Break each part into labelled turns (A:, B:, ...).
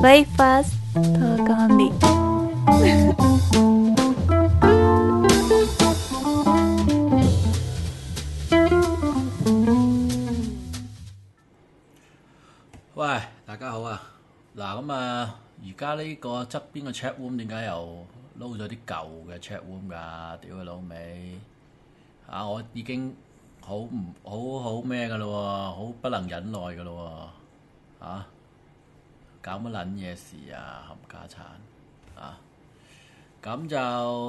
A: Breakfast Togani。
B: 喂，大家好啊！嗱咁啊，而家呢個側邊嘅 chat room 點解又撈咗啲舊嘅 chat room 㗎？屌佢老味！我已經好唔好咩㗎咯喎，好不能忍耐㗎咯喎！搞乜撚嘢事啊？冚家產啊！咁就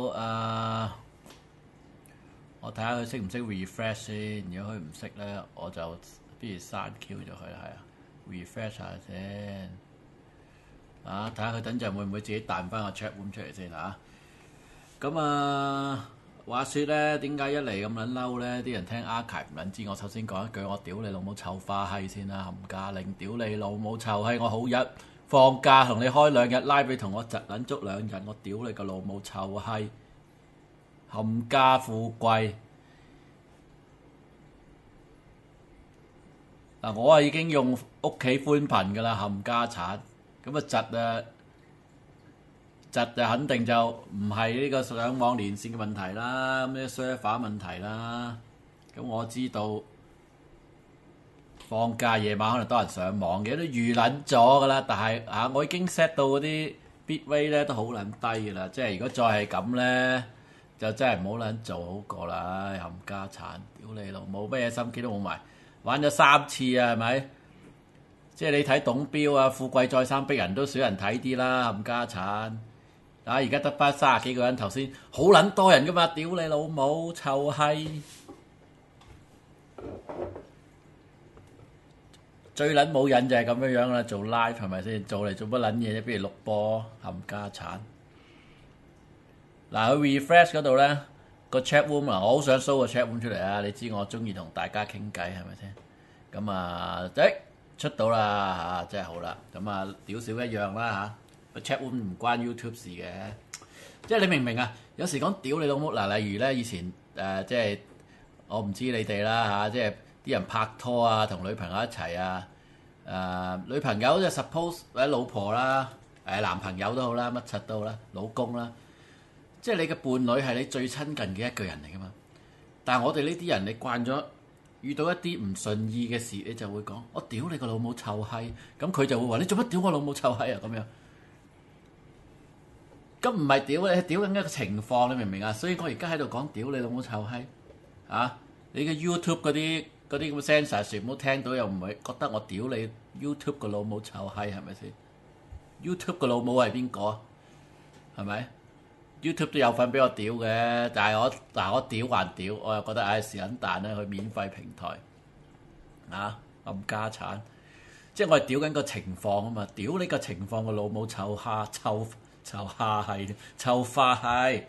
B: 我睇下佢識唔識 refresh 先。如果佢唔識咧，我就不如刪 Q 咗佢啦，係啊。refresh 下先，睇下佢等陣會唔會自己彈翻個 chat room 出嚟先嚇。咁話説咧，點解一嚟咁撚嬲咧？啲人聽 archive 唔撚知，我首先講一句，我屌你老母臭花閪先啦，冚家令屌你老母臭閪！我好日放假同你開2日拉俾，同我窒撚足2日，我屌你個老母臭閪，冚家富貴！我已經用屋企寬頻㗎啦，冚家產咁窒就肯定就唔係呢個上網連線嘅問題啦，咁啲 server 問題啦。咁我知道放假夜晚可能多人上網嘅，都預撚咗㗎啦。但係我已經 set 到嗰啲 bitrate 咧都好撚低㗎啦。即係如果再係咁咧，就真係唔好撚做好過啦，冚家產！屌你老母，乜嘢心機都冇埋。玩咗3次啊，係咪？即係你睇董驃啊，富貴再三逼人都少人睇啲啦，冚家產！而家得翻30幾個人，頭先好撚多人噶嘛，屌你老母臭閪！最撚冇癮就係咁樣啦，做 live 係咪先？做嚟做乜撚嘢啫？不如錄播，冚家產！佢 refresh 嗰度咧。個 chat room 我好想 show 個 chat room 出嚟啊！你知我中意同大家傾偈係咪先？咁出到啦嚇，真係好啦！屌少一樣啦嚇，個 chat room 唔關 YouTube 事嘅，即係你明唔明啊？有時講屌你老母例如咧以前即係我唔知你哋啦嚇，即係啲人拍拖啊，同女朋友一齊啊，女朋友就 suppose 或者老婆啦，男朋友都好啦，乜柒都好啦，老公啦。即係你嘅伴侶係你最親近嘅一個人嚟噶嘛？但係我哋呢啲人，你慣咗遇到一啲唔順意嘅事，你就會講：我屌你個老母臭閪！咁佢就會話：你做乜屌我老母臭閪啊？咁樣咁唔係屌你，屌緊一個情況，你明唔明啊？所以我而家喺度講屌你老母臭閪你嘅 YouTube 嗰啲咁嘅 sensor 全部聽到又唔會覺得我屌你 YouTube 個老母臭閪係咪先 ？YouTube 個老母係邊個啊？係咪？YouTube 都有份俾我屌嘅，但係我屌還屌，我又覺得是撚蛋咧，去免費平台冚家產，即係我係屌緊個情況啊嘛，屌你個情況個老母臭蝦臭蝦係臭花係，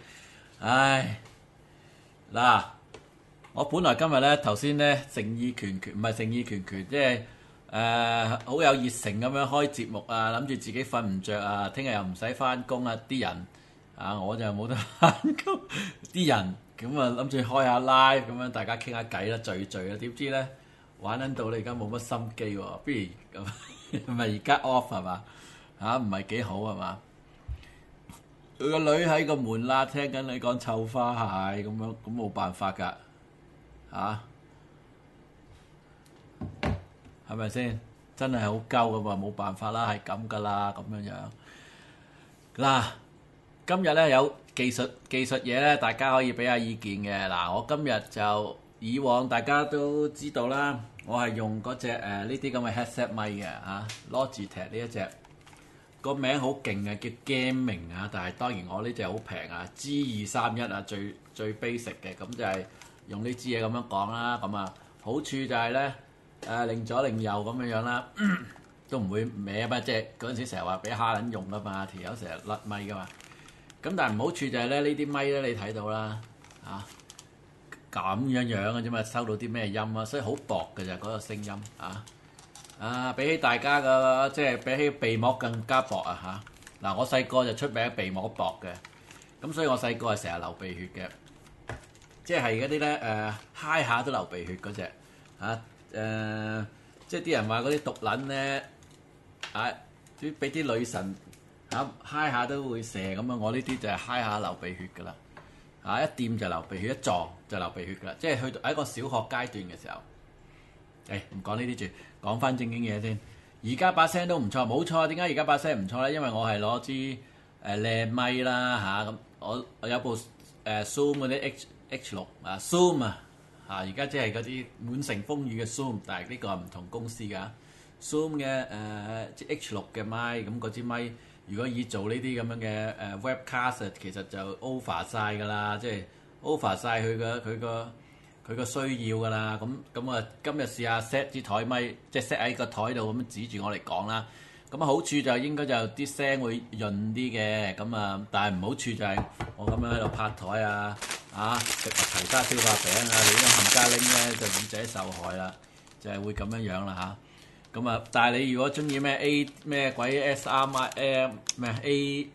B: 我本來今日咧頭先咧誠意拳拳，唔係誠意拳拳，即係好有熱誠咁樣開節目啊，諗住自己瞓唔着啊，聽日又唔使翻工啊，啲人。我就冇得翻工，啲人咁諗住開下 live 咁樣，大家傾下偈啦，聚啦。點知咧玩緊到你而家冇乜心機喎，不如咁咪而家 off 係嘛？唔係幾好係嘛？佢個女喺個門啦，聽緊你講臭花蟹咁樣，咁冇辦法㗎係咪先？真係好鳩㗎嘛，冇辦法啦，係咁㗎啦，咁樣嗱。今日咧有技術嘢咧，大家可以俾下意見嘅。我今日就以往大家都知道啦，我係用嗰隻呢啲咁嘅 headset 咪嘅Logitech 呢一隻，個名好勁嘅，叫 Gaming 但係當然我呢隻好平G231最 basic 嘅，咁就係用呢支嘢咁樣講啦。好處就係咧擰左擰右咁樣啦，都唔會歪啊嘛，即係嗰陣時成日話俾蝦撚用噶嘛，條友成日甩咪噶嘛。咁但係唔好處就係咧，呢啲咪咧你睇到啦，咁樣嘅啫嘛，收到啲咩音啊？所以好薄嘅咋嗰個聲音比起大家嘅即係比起鼻膜更加薄我細個就出名鼻膜薄嘅，咁所以我細個係成日流鼻血嘅，即係嗰啲咧揩下都流鼻血嗰隻即係啲人話嗰啲毒撚咧啲俾啲女神嚇揩下都會射咁啊！我呢啲就係揩下流鼻血㗎啦，一掂就流鼻血，一撞就流鼻血㗎啦，即係去到喺一個小學階段嘅時候。唔講呢啲住，講翻正經嘢先。而家把聲都唔錯，冇錯。點解而家把聲唔錯咧？因為我係攞支靚咪啦嚇，咁我有部Zoom 嗰啲 H6 Zoom 而家即係嗰啲滿城風雨嘅 Zoom， 但係呢個係唔同公司㗎。Zoom 嘅即 H6 嘅咪，咁嗰支咪如果以做呢啲咁樣嘅webcast，其實就 over 晒㗎啦，即係 over 晒佢個需要㗎啦。咁啊，今日試下 set 支台咪，即係 set 喺個台度咁樣指住我嚟講啦。咁好處就應該就啲聲會潤啲嘅，咁啊，但係唔好處就係我咁樣喺度拍台食齊沙燒化餅你啲冚家拎咧就耳仔受害啦，就係會咁樣啦咁啊，但係你如果中意咩鬼 SRM 咩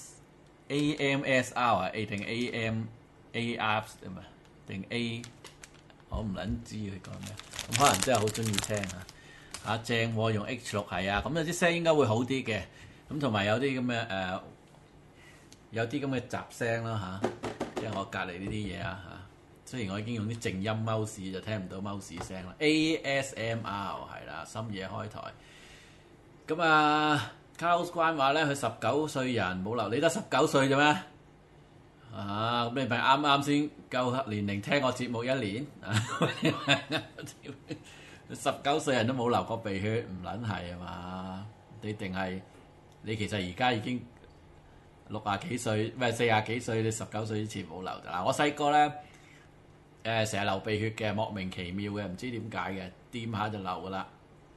B: AMSR A 定 AMAR 定 A， 我唔撚知佢講咩，咁可能真係好中意聽正喎，用 H6 係咁有啲聲應該會好啲嘅，咁同埋有啲咁嘅有啲咁嘅雜聲啦即係我隔離呢啲嘢雖然我已經用啲靜音 mouse 就聽唔到 mouse 聲啦 ，ASMR 係啦，深夜開台。咁Carlos 關話咧，佢19歲人冇留，你得19歲啫咩？咁你咪啱啱先夠年齡聽我節目1年19歲人都冇流過鼻血，唔撚係啊嘛？你定係你其實而家已經60幾歲，唔係40幾歲？你19歲之前冇流嗱。我細個咧成日流鼻血嘅，莫名其妙嘅，唔知點解嘅，掂下就流噶啦。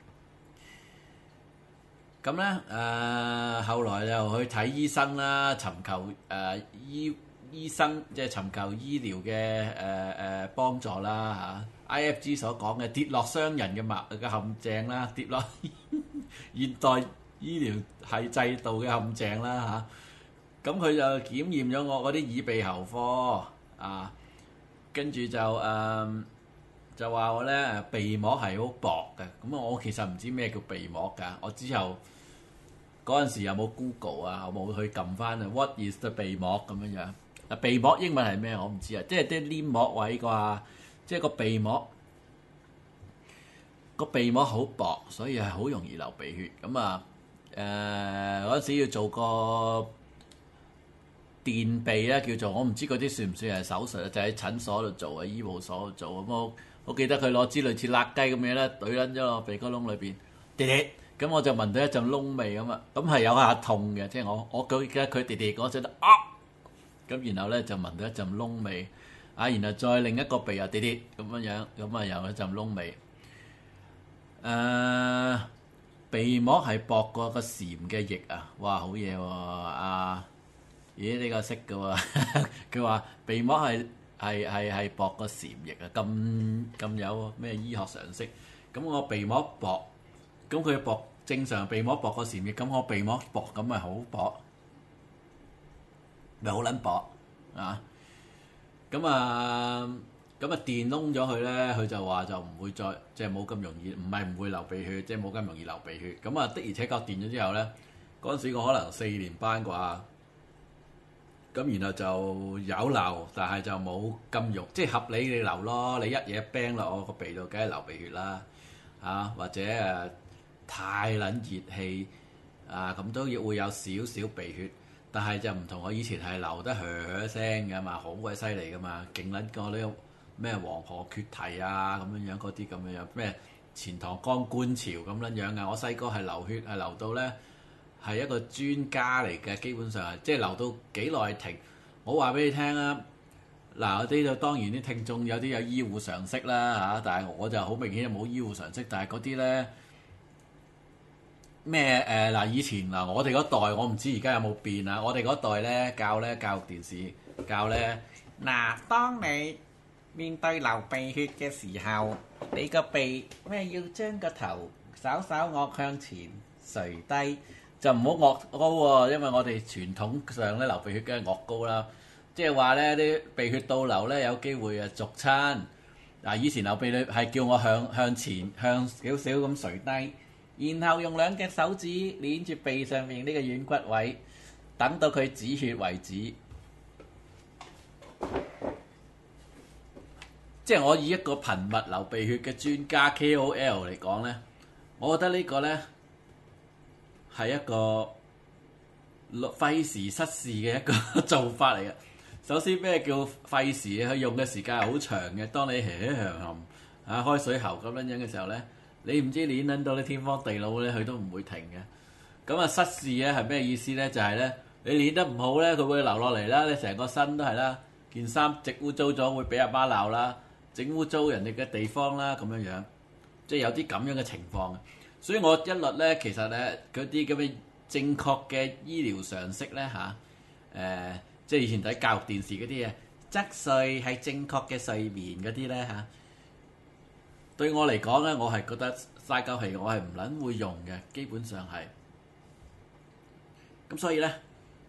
B: 咁咧後來就去睇醫生啦，尋求醫生即係尋求醫療嘅幫助啦IFG 所講嘅跌落商人嘅陷阱啦，跌落現代醫療係制度嘅陷阱啦咁佢就檢驗咗我嗰啲耳鼻喉科跟住就話我咧鼻膜係好薄嘅，咁我其實唔知咩叫鼻膜㗎，我之後嗰陣時有冇 Google 我冇去撳翻What is the 鼻膜咁樣樣？鼻膜英文係咩？我唔知即係啲黏膜位啩，即係個鼻膜好薄，所以係好容易流鼻血。咁嗰陣時要做個電鼻咧，叫做我唔知嗰啲算唔算係手術就喺診所度做醫務所度做。咁我記得佢攞支類似辣雞咁嘢咧，懟撚咗落鼻哥窿裏邊，咁我就聞到一陣燶味咁咁係有下痛嘅，即係我記得佢嗰陣咁然後咧就聞到一陣燶味然後再另一個鼻又咁樣咁又一陣燶味。鼻膜係薄過個禪嘅液哇好嘢喎咦呢個識嘅喎，佢話鼻膜係薄過禪液咁有咩醫學常識？咁我鼻膜薄，咁佢薄正常鼻膜薄過禪液，咁我鼻膜薄咁咪好薄，咪好撚薄咁電窿咗佢咧，佢就話就唔會再即係冇咁容易，唔係唔會流鼻血，即係冇咁容易流鼻血。咁的而且確電咗之後咧，嗰陣時我可能4年班啩。咁然後就有流，但係就冇咁肉，即係合理你流咯。你一嘢掟落我個鼻度，梗係流鼻血啦或者太撚熱氣咁都會有少少鼻血，但係就唔同我以前係流得噓聲㗎嘛，好鬼犀利㗎嘛，勁撚過呢個咩黃河缺堤咁樣嗰啲咁樣咩錢塘江觀潮咁樣樣我細個係流血係流到咧。係一個專家嚟嘅，基本上係即係流到幾耐停。我話俾你聽嗱，啲就當然啲聽眾有啲有醫護常識啦但係我就好明顯冇醫護常識。但係嗰啲咧咩以前我哋嗰代我唔知而家有冇變我哋嗰代咧教育電視教咧當你面對流鼻血嘅時候，你個鼻要將個頭稍稍惡向前垂低。就唔好惡高喎，因為我哋傳統上咧流鼻血梗係惡高啦，即係話咧啲鼻血倒流咧有機會逐親。以前流鼻血係叫我向前向少少咁垂低， 然後用兩隻手指捏住鼻上面呢個軟骨位，等到佢止血為止。即係我以一個頻密流鼻血嘅專家 KOL 嚟講呢，我覺得呢個呢係一個費時失事嘅一個做法嚟嘅。首先咩叫費時？佢用嘅時間係好長嘅。當你開水喉咁樣嘅時候呢，你唔知練撚到你天荒地老呢，佢都唔會停嘅。咁啊失事咧係咩意思呢？就係呢，你練得唔好呢，佢會流落嚟啦。你成個身都係啦，件衫整污糟咗會俾阿媽鬧啦，整污糟人哋嘅地方啦，咁樣樣，即係有啲咁樣嘅情況。所以我一律呢，其實呢，嗰啲咁嘅正確嘅醫療常識呢，即係以前睇教育電視嗰啲嘢，側睡係正確嘅睡眠嗰啲呢。嚇，對我嚟講呢，我係覺得嘥鳩氣，我係唔撚會用嘅，基本上係。咁所以呢，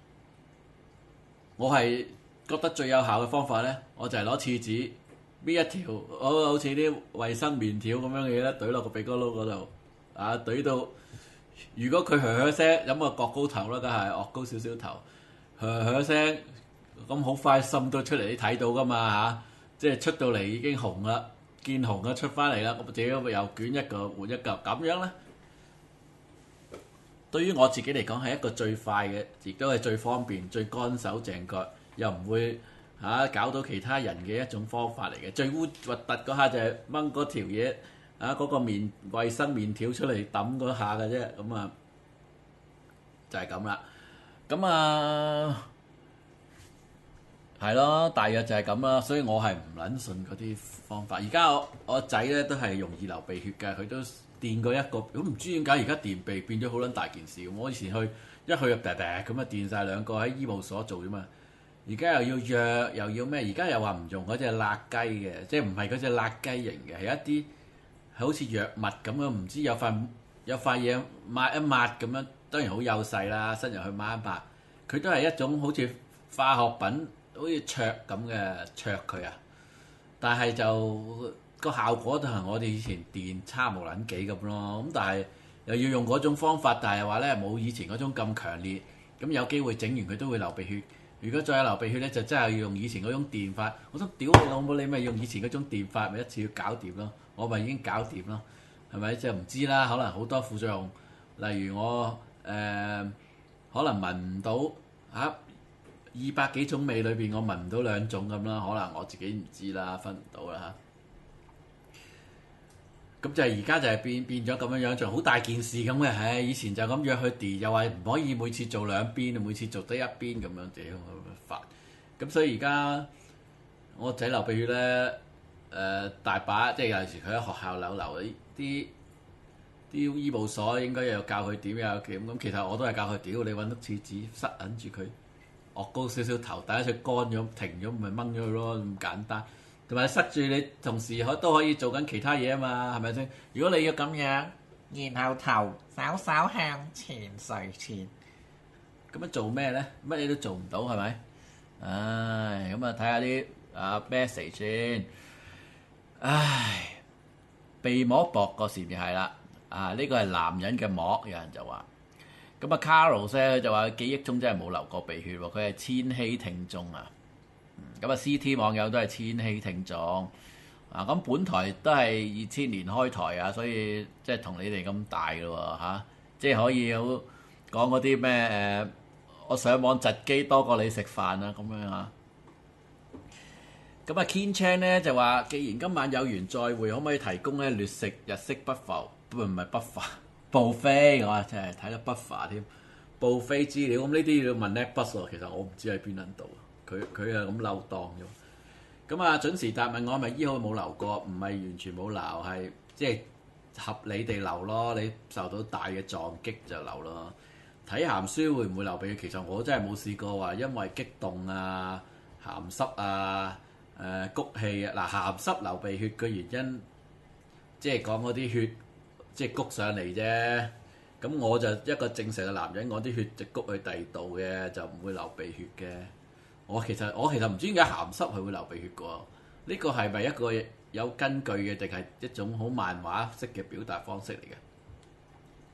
B: 我係覺得最有效嘅方法呢，我就係攞廁紙搣一條，好似啲衛生棉條咁樣嘅嘢咧，懟落個鼻哥窿嗰度，懟到如果佢響聲，咁啊擱高頭啦，梗係擱高少少頭，響聲，咁好快滲到出嚟，你睇到噶嘛嚇，即係出到嚟已經紅啦，見紅啦出翻嚟啦，咁自己又捲一個換一嚿，咁樣咧，對於我自己嚟講係一個最快嘅，亦都係最方便、最乾手淨腳，又唔會搞到其他人嘅一種方法嚟嘅。最核突嗰下就係掹嗰條嘢嗰個衛生棉條出嚟揼嗰下嘅啫，咁啊就係咁啦。咁啊係咯，大約就係咁啦。所以我係唔撚信嗰啲方法。而家我仔咧都係容易流鼻血嘅，佢都電過一個，咁唔知點解而家電鼻變咗好撚大件事。我以前一去就咁啊電晒兩個喺醫務所做啫嘛。而家又要藥又要咩？而家又話唔用嗰隻辣雞嘅，即係唔係嗰隻辣雞型嘅，係一啲好似藥物咁樣，唔知有塊嘢抹一抹咁樣，當然好幼細啦，伸入去抹一抹，佢都係一種好似化學品，好似灼咁嘅灼佢啊。但係就個效果就係我哋以前電差無撚幾咁咯。咁但係又要用嗰種方法，但係話咧冇以前嗰種咁強烈。咁有機會整完佢都會流鼻血。如果再有流鼻血咧，就真係要用以前嗰種電法。我想屌你老母，你咪用以前嗰種電法，咪一次要搞掂咯。我咪已經搞掂咯，係咪？即係唔知啦，可能好多副作用。例如我可能聞唔到200幾種味裏邊，我聞唔到2種咁啦。可能我自己唔知啦，分唔到啦嚇。咁就係而家就係變咗咁樣樣，就好大件事咁嘅。唉，以前就咁約去電，又話唔可以每次做兩邊，每次做得一邊咁樣，屌煩。咁所以而家我仔流鼻血咧，大把，即係有時佢喺學校流啲醫務所應該又教佢點又點。咁其實我都係教佢屌，你揾粒廁紙塞緊住佢，惡高少少頭，第一隻乾咗停咗，咪掹咗佢咯，咁簡單。同埋塞住你，同時都可以做緊其他嘢啊嘛，係咪先？如果你要咁樣，然後頭稍稍向前垂前，咁樣做咩咧？乜嘢都做唔到，係咪？唉，咁啊睇下啲message 先。唉，鼻膜薄個時便係啦。呢個係男人嘅膜，有人就話。咁啊 Carlos 咧就話記憶中真係冇流過鼻血喎，佢係千禧聽眾啊。咁啊 CT 網友都係千禧聽眾咁本台都係2000年開台啊，所以即係同你哋咁大咯喎，即係可以好講嗰啲咩我上網窒機多過你食飯啊咁樣嚇。咁啊 Ken Chan 咧就話，既然今晚有緣再會，可唔可以提供咧劣食日式不浮？唔係不浮 buffet， 我真係睇到不浮添 buffet 資料。咁呢啲要問 NetBus 喎，其實我唔知喺邊撚度。佢啊咁漏檔咗。咁啊準時答問我係咪醫好冇流過？唔係完全冇流，係即係合理地流咯。你受到大嘅撞擊就流咯。睇鹹書會唔會流鼻血？其實我真係冇試過話因為激動啊、鹹濕啊、谷氣啊。鹹濕流鼻血嘅原因，即係講嗰啲血即係谷上嚟啫。咁我就一個正常嘅男人，我啲血就谷去第二度嘅，就唔會流鼻血嘅。我其實唔知點解鹹濕係會流鼻血嘅喎。呢個係咪一個有根據嘅，定係一種好漫畫式嘅表達方式嚟嘅？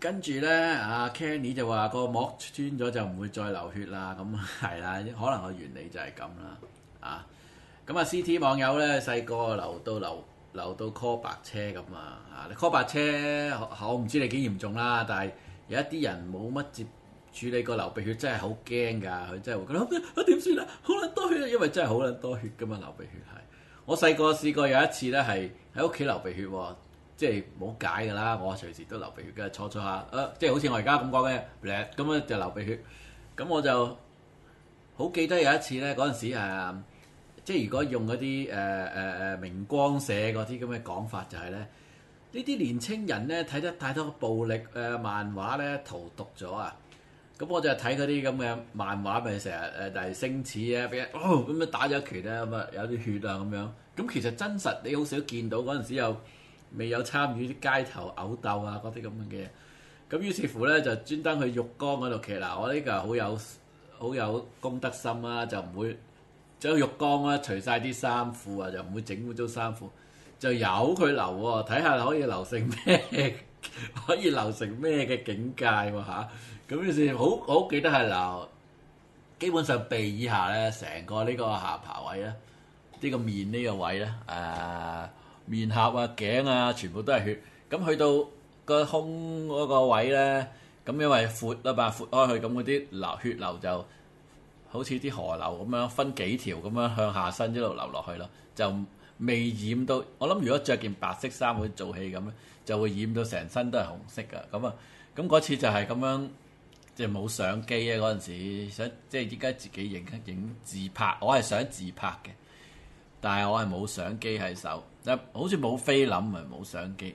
B: 跟住咧，阿 Kenny 就話個膜穿咗就唔會再流血啦。咁係啦，可能個原理就係咁啦。啊，咁啊 CT 網友咧細個流到 call 白車咁啊。啊，你 call 白車，我唔知你幾嚴重啦，但係有一啲人冇乜處理過流鼻血，真係好驚㗎。佢真係會覺得啊點算啊，好撚多血啊，因為真係好撚多血㗎嘛，流鼻血係。我細個試過有一次咧，係喺屋企流鼻血喎。即係冇解㗎啦，我隨時都流鼻血嘅，坐下，即係好似我而家咁講嘅，咁樣就流鼻血。咁我就好記得有一次咧，嗰陣時即係如果用嗰啲明光社嗰啲咁嘅講法，就係咧呢啲年青人咧睇得太多暴力漫畫咧，荼毒咗啊！咁我就睇嗰啲咁嘅漫畫，咪成日但係星矢啊，俾人咁樣打咗一拳咧，咁啊有啲血啊咁樣。咁其實真實你好少見到嗰陣時未有參與啲街頭毆鬥啊嗰啲咁樣嘅嘢，咁於是乎咧就專登去浴缸嗰度。其實嗱，我呢個好有公德心啊，就唔會將浴缸啊除晒啲衫褲啊，就唔會整污糟衫褲，就由佢流喎，睇下可以流成咩，可以流成咩嘅境界喎嚇。咁於是好記得係流，基本上鼻以下咧，成個呢個下巴位咧，呢個面呢個位咧，面頰啊、頸啊，全部都係血。咁去到個胸嗰個位咧，咁因為闊啊嘛，闊開去，咁嗰啲血流就好似啲河流咁樣分幾條咁樣向下身一路流落去咯，就未染到。我諗如果着件白色衫會做戲咁咧，就會染到成身都係紅色噶。咁嗰次就係咁樣，即係冇相機啊嗰陣時，想即係依家自己影自拍，我係想自拍嘅。但係我係冇相機喺手，好似冇菲林，咪冇相機。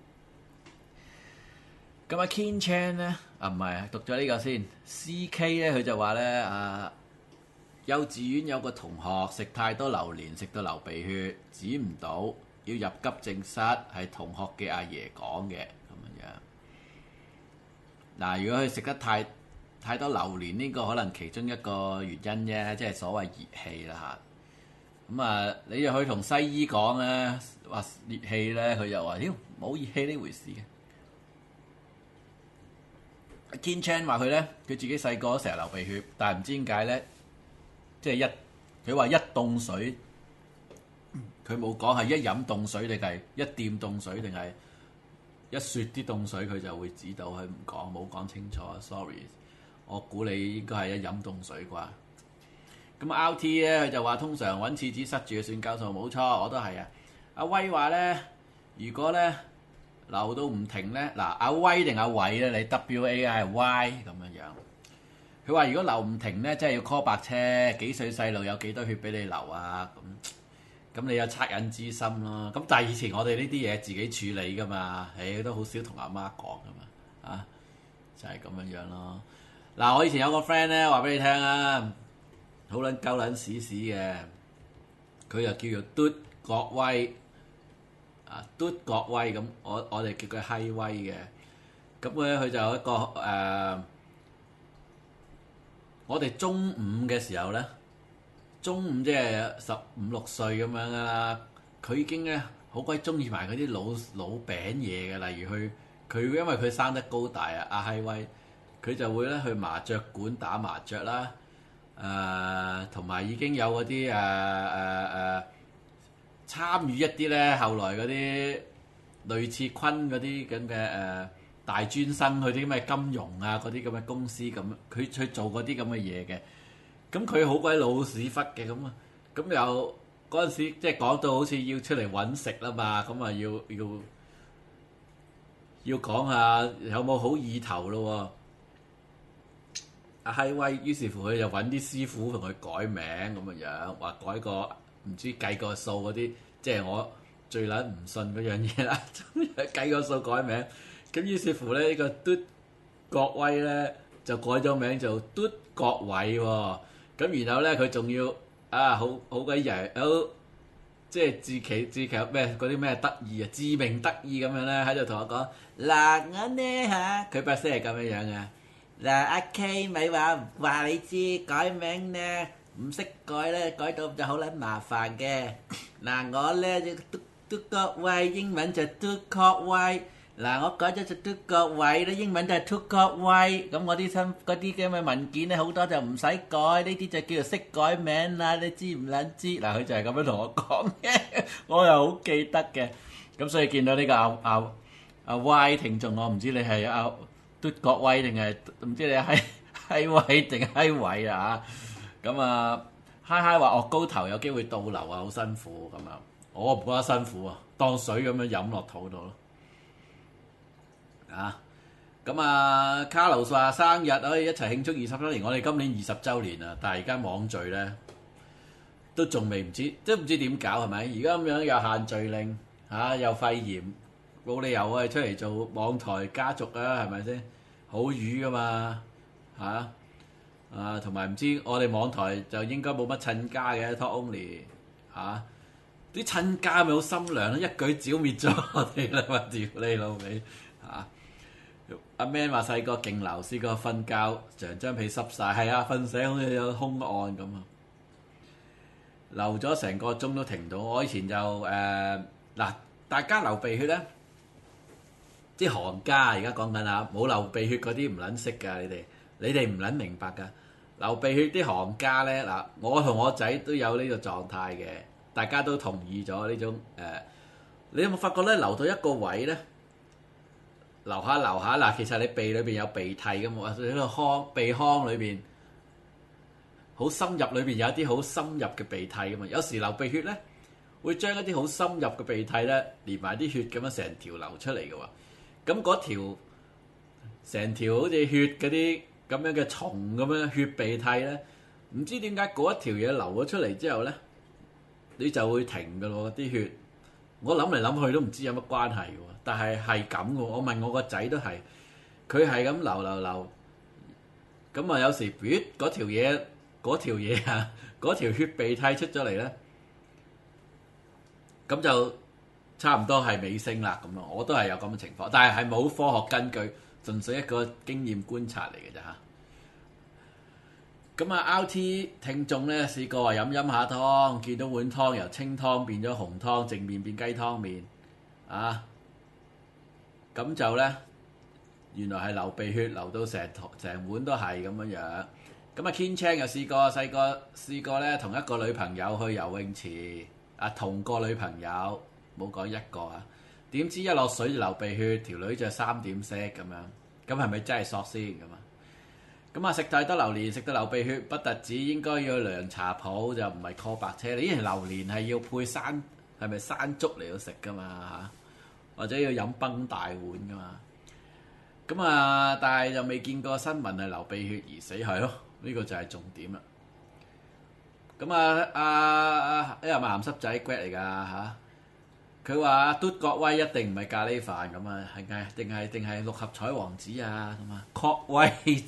B: 咁阿 Ken Chan 咧，唔係讀咗呢個先。CK 咧，佢就話咧幼稚園有個同學食太多榴蓮，食到流鼻血，止唔到，要入急症室，係同學嘅阿爺講嘅咁樣。嗱，如果佢食得太多榴蓮，呢個可能其中一個原因啫，即係所謂熱氣啦嚇。咁啊，你又去同西醫講咧，話熱氣咧，佢又話：妖冇熱氣呢回事嘅。Ken Chan 話佢咧，佢自己細個成日流鼻血，但係唔知點解咧，即係佢話一凍水，佢冇講係一飲凍水定係一掂凍水定係一雪啲凍水，佢就會知道，佢唔講，冇講清楚 ，sorry。我估你應該係一飲凍水啩。咁 RT 咧，佢就話通常揾廁紙塞住就算夠數，冇錯，我都係啊。阿威話咧，如果咧流到唔停咧，嗱阿威定阿偉咧，你 WA 係 Y 咁樣樣。佢話如果流唔停咧，即係要 call 白車，幾歲細路有幾多血俾你流啊？咁你有惻隱之心咯。咁但係以前我哋呢啲嘢自己處理噶嘛，都好少同阿媽講噶嘛，啊就係咁樣樣咯。嗱，我以前有個 friend 咧，話俾你聽啊。好撚鳩撚屎屎嘅，佢又叫做嘟國威啊，嘟國威咁，我哋叫佢閪威嘅。咁咧佢就有一個我哋中五嘅時候咧，中五即係15、16歲咁樣啦。佢已經咧好鬼中意埋嗰啲老餅嘢嘅，例如佢因為佢生得高大啊，阿閪威，佢就會咧去麻雀館打麻雀啦。同埋已經有嗰啲參與一啲咧，後來嗰啲類似坤嗰啲咁嘅大專生去啲咩金融啊嗰啲咁嘅公司咁，佢去做嗰啲咁嘅嘢嘅。咁佢好鬼老屎忽嘅咁啊！咁又嗰陣時即係講到好似要出嚟揾食啦嘛，咁啊要講下有冇好意頭咯喎。阿閪威，於是乎佢就揾啲師傅同佢改名咁嘅樣，話改個唔知計個數嗰啲，即係我最撚唔信嗰樣嘢啦。計個數改名，咁於是乎咧呢個嘟國威咧就改咗名做嘟國偉喎。咁然後咧佢仲要好鬼贏，好即係自其咩嗰啲咩得意啊，自鳴得意咁樣咧喺度同我講嗱我呢嚇，佢把聲係咁樣樣嘅。嗱，阿 K 咪話你知改名咧唔識改咧，改到就好撚麻煩嘅。嗱，我咧就嘟國威，英文就嘟國威， 嗱，我改咗做嘟角位咧，英文就係 to 角位。咁我啲咁嘅文件咧，好多就唔使改，呢啲就叫做識改名啦。你知唔撚知？嗱，佢就係咁樣同我講嘅，我又好記得嘅。咁所以見到呢個阿 Y 聽眾，我唔知你係阿嘟角位定係唔知你係位定係位啊？咁啊，嗨嗨話惡高頭有機會倒流啊，好辛苦咁樣。我唔覺得辛苦啊，當水咁樣飲落肚度咯。啊，咁啊，卡路話生日可以一齊慶祝20週年，我哋今年20週年啊，但係而家網聚咧都仲未唔知，即係唔知點搞係咪？而家咁樣又限聚令又肺炎，冇理由啊出嚟做網台家族啊，係咪先？好魚噶嘛同埋唔知我哋網台就應該冇乜親家嘅 Talk Only 啲親家咪好心涼咯，一舉剿滅咗我哋啦嘛！屌你老味阿 Man 話細個勁流，試過瞓覺成張被濕晒，係啊，瞓醒好似有兇案咁啊！流咗成個鐘都停唔到。我以前就大家流鼻血咧，啲行家而家講緊啊，冇流鼻血嗰啲唔撚識㗎，你哋唔撚明白㗎。流鼻血啲行家咧我同我仔都有呢個狀態嘅，大家都同意咗呢種你有冇發覺咧？流到一個位咧？流下嗱，其實你鼻裏邊有鼻涕㗎嘛，或者喺個鼻腔裏邊好深入，裏邊有一啲好深入嘅鼻涕㗎嘛。有時流鼻血咧，會將一啲好深入嘅鼻涕咧，連埋啲血咁樣成條流出嚟嘅喎。咁嗰條成條好似血嗰啲咁樣嘅蟲咁樣血鼻涕咧，唔知點解嗰一條嘢流咗出嚟之後咧，你就會停㗎咯啲血。我諗嚟諗去都唔知有乜關係喎，但係係咁嘅。我問我個仔都係，佢係咁流，咁啊有時嗰條血鼻涕出咗嚟咧，咁就差唔多係尾聲啦咁咯。我都係有咁嘅情況，但係冇科學根據，純粹一個經驗觀察嚟嘅啫嚇。咁啊 RT 聽眾咧試過話飲下湯，見到碗湯由清湯變咗紅湯，淨麵變雞湯麵咁就咧原來係流鼻血，流到成碗都係咁樣樣。咁啊 Ken Chang 又細個試過咧，同一個女朋友去游泳池同個女朋友冇講一個點知一落水就流鼻血，條女就3點色咁樣，咁係咪真係索先咁啊？咁食太多榴蓮，食到流鼻血，不特止應該要去涼茶鋪，就唔係 call 白車。你以前榴蓮係要配山竹嚟到食噶嘛或者要飲崩大碗噶嘛。咁但係就未見過新聞係流鼻血而死，係咯，呢個就係重點啦。咁呢個係咪鹹濕仔 Grad 嚟㗎佢話嘟角威一定唔係咖喱飯咁係定係六合彩王子咁確威。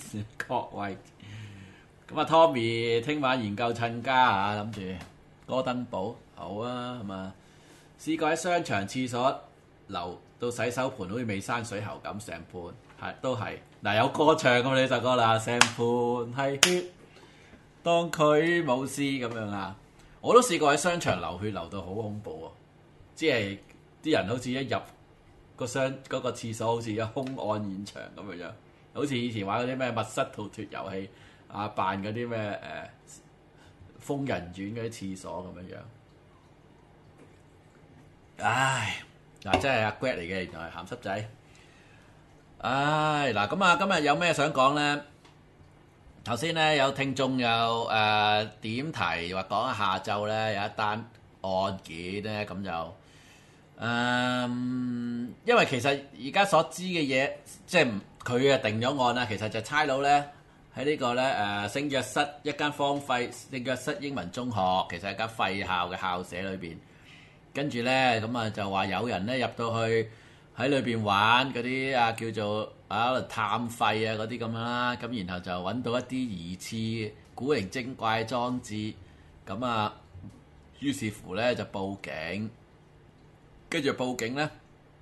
B: 咁Tommy 聽晚研究親家諗住哥登堡好啊，係嘛？試過喺商場廁所流到洗手盤，好似未生水喉咁，成盤都係有歌唱咁呢首歌啦，成盤係血，當佢冇事咁樣我都試過喺商場流血，流到好恐怖喎。即係啲人好似一入個廁所，好似一兇案現場咁樣，好似以前玩嗰啲咩密室逃脫遊戲扮嗰啲咩瘋人院嗰啲廁所咁樣。唉，真係阿 Grad 嚟嘅，原來係鹹濕仔。唉，咁今日有咩想講咧？頭先咧有聽眾有點題話講下晝咧有一單案件咧，咁就因為其實而家所知嘅嘢，即係佢定咗案啦。其實就差佬咧喺呢個咧聖約瑟一間荒廢聖約瑟英文中學，其實係間廢校嘅校舍裏邊。跟住咧咁就話有人咧入到去喺裏邊玩嗰啲叫做探廢嗰啲咁樣啦。咁然後就揾到一啲疑似古靈精怪嘅裝置。咁於是乎咧就報警。跟住報警咧，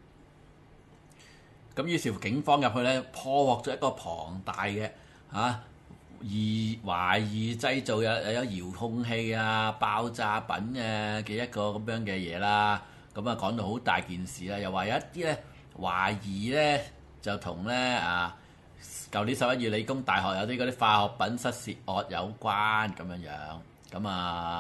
B: 咁於是乎警方入去咧破獲咗一個龐大嘅懷疑製造有遙控器爆炸品嘅一個咁樣嘅嘢啦。咁講到好大件事啦，又話有一啲咧懷疑咧就同咧舊年11月理工大學有啲嗰啲化學品失竊案有關咁樣樣，咁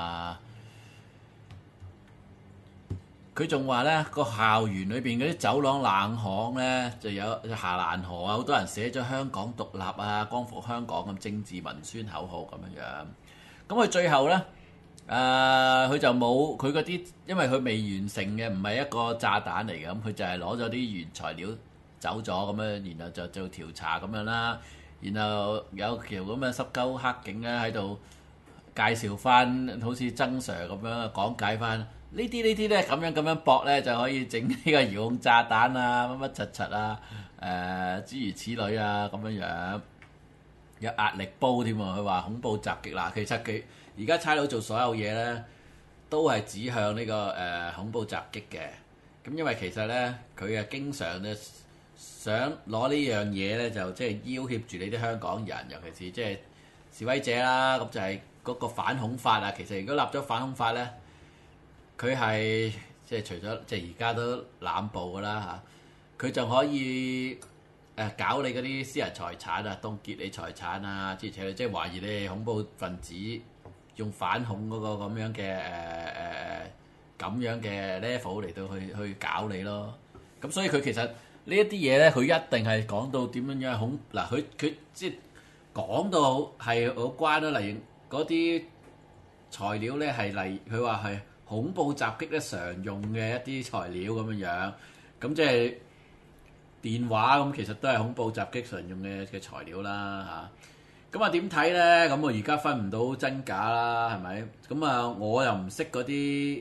B: 佢仲話咧個校園裏邊嗰啲走廊冷巷咧就有下蘭河啊，好多人寫咗香港獨立啊、光復香港咁政治文宣口號咁樣樣。咁佢最後咧佢就冇佢嗰啲，因為佢未完成嘅，唔係一個炸彈嚟嘅，咁佢就係攞咗啲原材料走咗咁樣，然後就做調查咁樣啦。然後有條咁嘅濕鳩黑警咧喺度介紹翻，好似曾 Sir 咁樣講解翻呢啲咧咁樣搏咧就可以整呢個遙控炸彈啊，乜柒啊，諸如此類啊咁樣樣，有壓力煲添喎。佢話恐怖襲擊啦，其實佢而家差佬做所有嘢咧都係指向呢個恐怖襲擊嘅。咁因為其實咧佢經常咧想攞呢樣嘢咧就即係要挾住你啲香港人，尤其是即係示威者啦，咁就係嗰個反恐法啊。其實如果立咗反恐法咧，佢係即係除咗即係而家都濫捕噶啦嚇，佢就可以搞你嗰啲私人財產啊，凍結你財產啊，即係懷疑你係恐怖分子，用反恐嗰個咁樣嘅咁樣嘅 level 嚟到去搞你咯。咁所以佢其實呢一啲嘢咧，佢一定係講到點樣樣恐嗱，佢即係講到係好關啦。例如嗰啲材料咧係佢話係恐怖襲擊咧常用嘅一啲材料咁樣樣，咁即係電話咁，其實都係恐怖襲擊常用嘅材料啦嚇。咁點睇咧？咁我而家分唔到真假啦，係咪？咁我又唔識嗰啲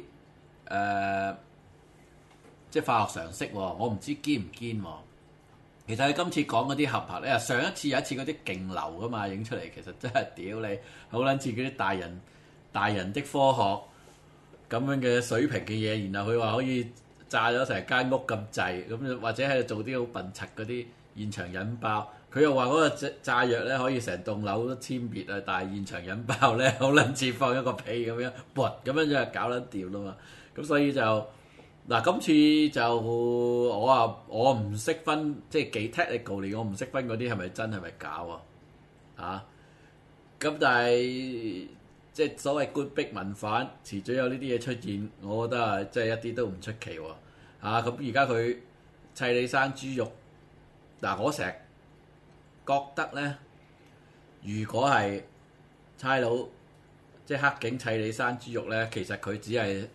B: 即係化學常識喎，我唔知堅唔堅喎。其實佢今次講嗰啲合拍咧，上一次有一次嗰啲勁流噶嘛，影出嚟其實真係屌你，好撚似嗰啲大人的科學咁樣嘅水平嘅嘢，然後佢話可以炸咗成間屋咁滯，咁或者喺度做啲好笨柒嗰啲現場引爆。佢又話嗰個炸藥咧可以成棟樓都殲滅啊，但係現場引爆咧好撚似放一個屁咁樣，噗咁樣就係搞撚掂啦嘛。咁所以就今次就我唔識分，即係幾 technical 嚟，我唔識分嗰啲係咪真係咪假喎咁但係即係所謂官逼民反，遲早有呢啲嘢出現，我覺得係即係一啲都唔出奇喎咁而家佢砌你生豬肉我成日覺得咧，如果係差佬即係黑警砌你生豬肉咧，其實佢只係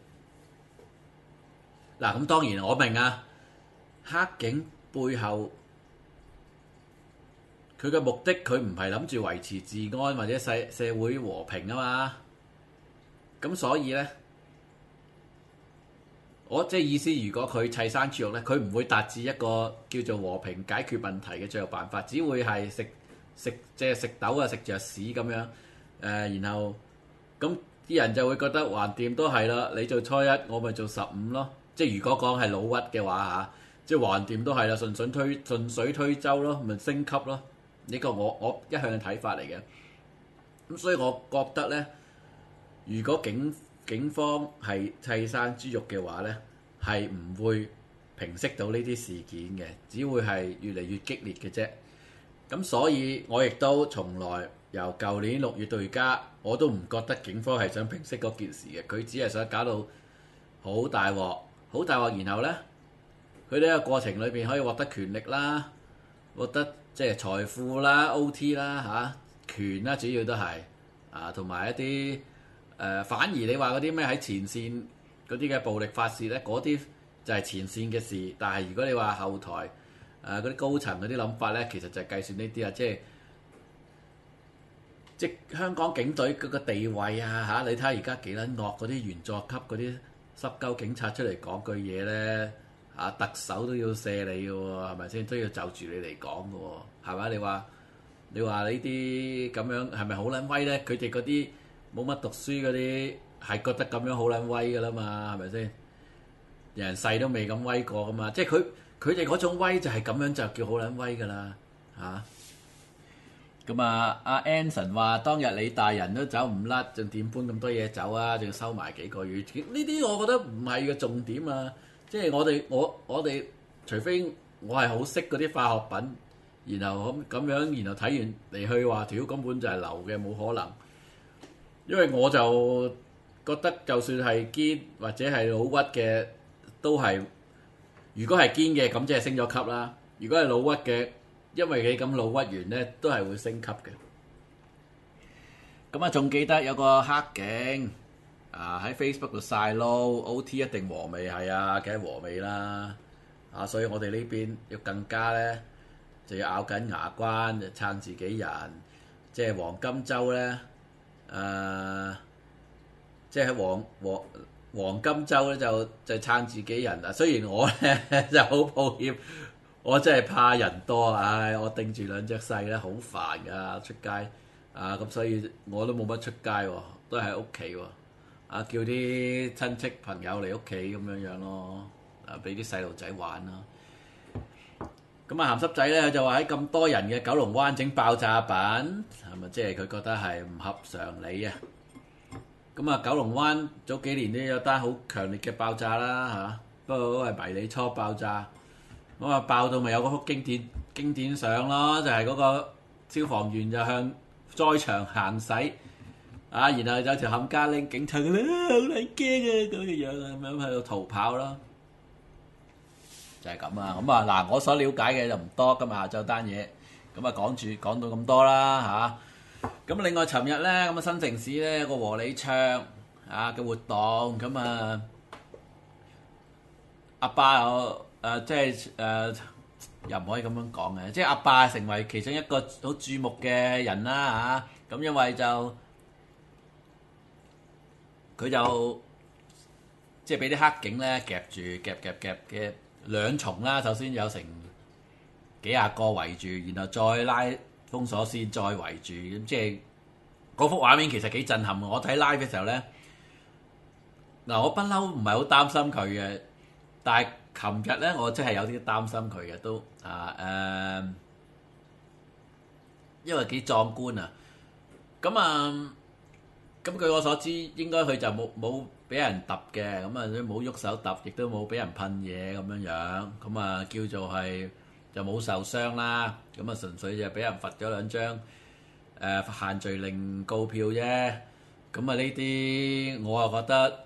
B: 咁當然我明黑警背後佢嘅目的，佢唔係諗住維持治安或者社會和平啊嘛。咁所以咧，我即係意思，如果佢砌生豬肉咧，佢唔會達至一個叫做和平解決問題嘅最後辦法，只會係即係食豆啊食著屎咁樣然後咁啲人就會覺得橫掂都係啦，你做初一，我咪做15咯。即係如果講係老屈嘅話即係橫掂都係啦，順水推舟咯，咪升級咯。呢個我一向嘅睇法嚟嘅。咁所以我覺得咧，如果警方係砌生豬肉嘅話咧，係唔會平息到呢啲事件嘅，只會係越嚟越激烈嘅啫。咁所以我亦都從來由舊年6月到而家，我都唔覺得警方係想平息嗰件事嘅，佢只係想搞到好大鑊。然後咧，佢呢個過程裏邊可以獲得權力啦，獲得即係財富啦、OT 啦權啦，主要都係同埋一啲反而你話嗰啲咩喺前線嗰啲嘅暴力發泄咧，嗰啲就係前線嘅事。但係如果你話後台嗰啲高層嗰啲諗法咧，其實就係計算呢啲啊，即係香港警隊嗰個地位你睇下而家幾撚惡，嗰啲員佐級嗰啲濕鳩警察出嚟講句嘢咧特首都要卸你嘅喎，係咪先？都要就住你嚟講嘅喎，係咪？你話呢啲咁樣係咪好撚威咧？佢哋嗰啲冇乜讀書嗰啲係覺得咁樣好撚威㗎啦嘛，係咪先？人世都未咁威過㗎嘛，即係佢哋嗰種威就係咁樣就叫好撚威㗎啦咁阿 Anson 話當日李大人都走唔甩，仲點搬咁多嘢走啊？仲要收埋幾個月？呢啲我覺得唔係個重點啊！即係我哋除非我係好識嗰啲化學品，然後咁樣，然後睇完嚟去話屌根本就係流嘅，冇可能。因為我就覺得就算係堅或者係老屈嘅，都係如果係堅嘅咁即係升咗級啦。如果係老屈嘅，因為你咁老屈完咧，都係會升級嘅。咁啊，仲記得有個黑警啊喺 Facebook 度晒撈 OT 一定和味係啊，梗係和味啦。啊，所以我哋呢邊要更加咧，就要咬緊牙關，就撐自己人。即係黃金週咧，即係喺黃金週咧就撐自己人啊！雖然我咧就好抱歉，我真係怕人多，唉，我頂住兩隻細咧，好煩噶出街啊！咁所以我都冇乜出街喎，都喺屋企喎。啊，叫啲親戚朋友嚟屋企咁樣樣咯，啊，俾啲細路仔玩咯。咁啊，鹹濕仔咧就話喺咁多人嘅九龍灣整爆炸品，係咪即係佢覺得係唔合常理啊？咁啊，九龍灣早幾年都有單好強烈嘅爆炸啦嚇，不過都係迷你倉爆炸。咁啊，爆到咪有嗰幅經典相咯，就係嗰個消防員就向災場行駛啊，然後有條冚家拎警察嘅咧，好撚驚啊咁嘅樣啊，咁樣喺度逃跑咯。就係咁啊！咁啊嗱，我所了解嘅就唔多，今日下晝單嘢，咁啊講到咁多啦嚇。咁另外尋日咧，咁啊新城市咧有個和你唱啊嘅活動，咁啊阿爸即係又唔可以咁樣講嘅，即係阿爸成為其中一個好注目嘅人啦嚇。咁因為就佢就即係俾啲黑警咧夾住夾嘅。兩重啦，首先有成幾廿個圍住，然後再拉封鎖線，再圍住，咁即係嗰幅畫面其實幾震撼。我睇 live 嘅時候咧，嗱我不嬲唔係好擔心佢嘅，但係琴日咧我真係有啲擔心佢嘅都因為幾壯觀啊！咁據我所知，應該佢就冇俾人揼嘅，咁啊冇喐手揼，亦都冇俾人噴嘢咁樣樣，咁啊叫做係就冇受傷啦。咁啊純粹就俾人罰咗兩張限聚令告票啫。咁啊呢啲我又覺得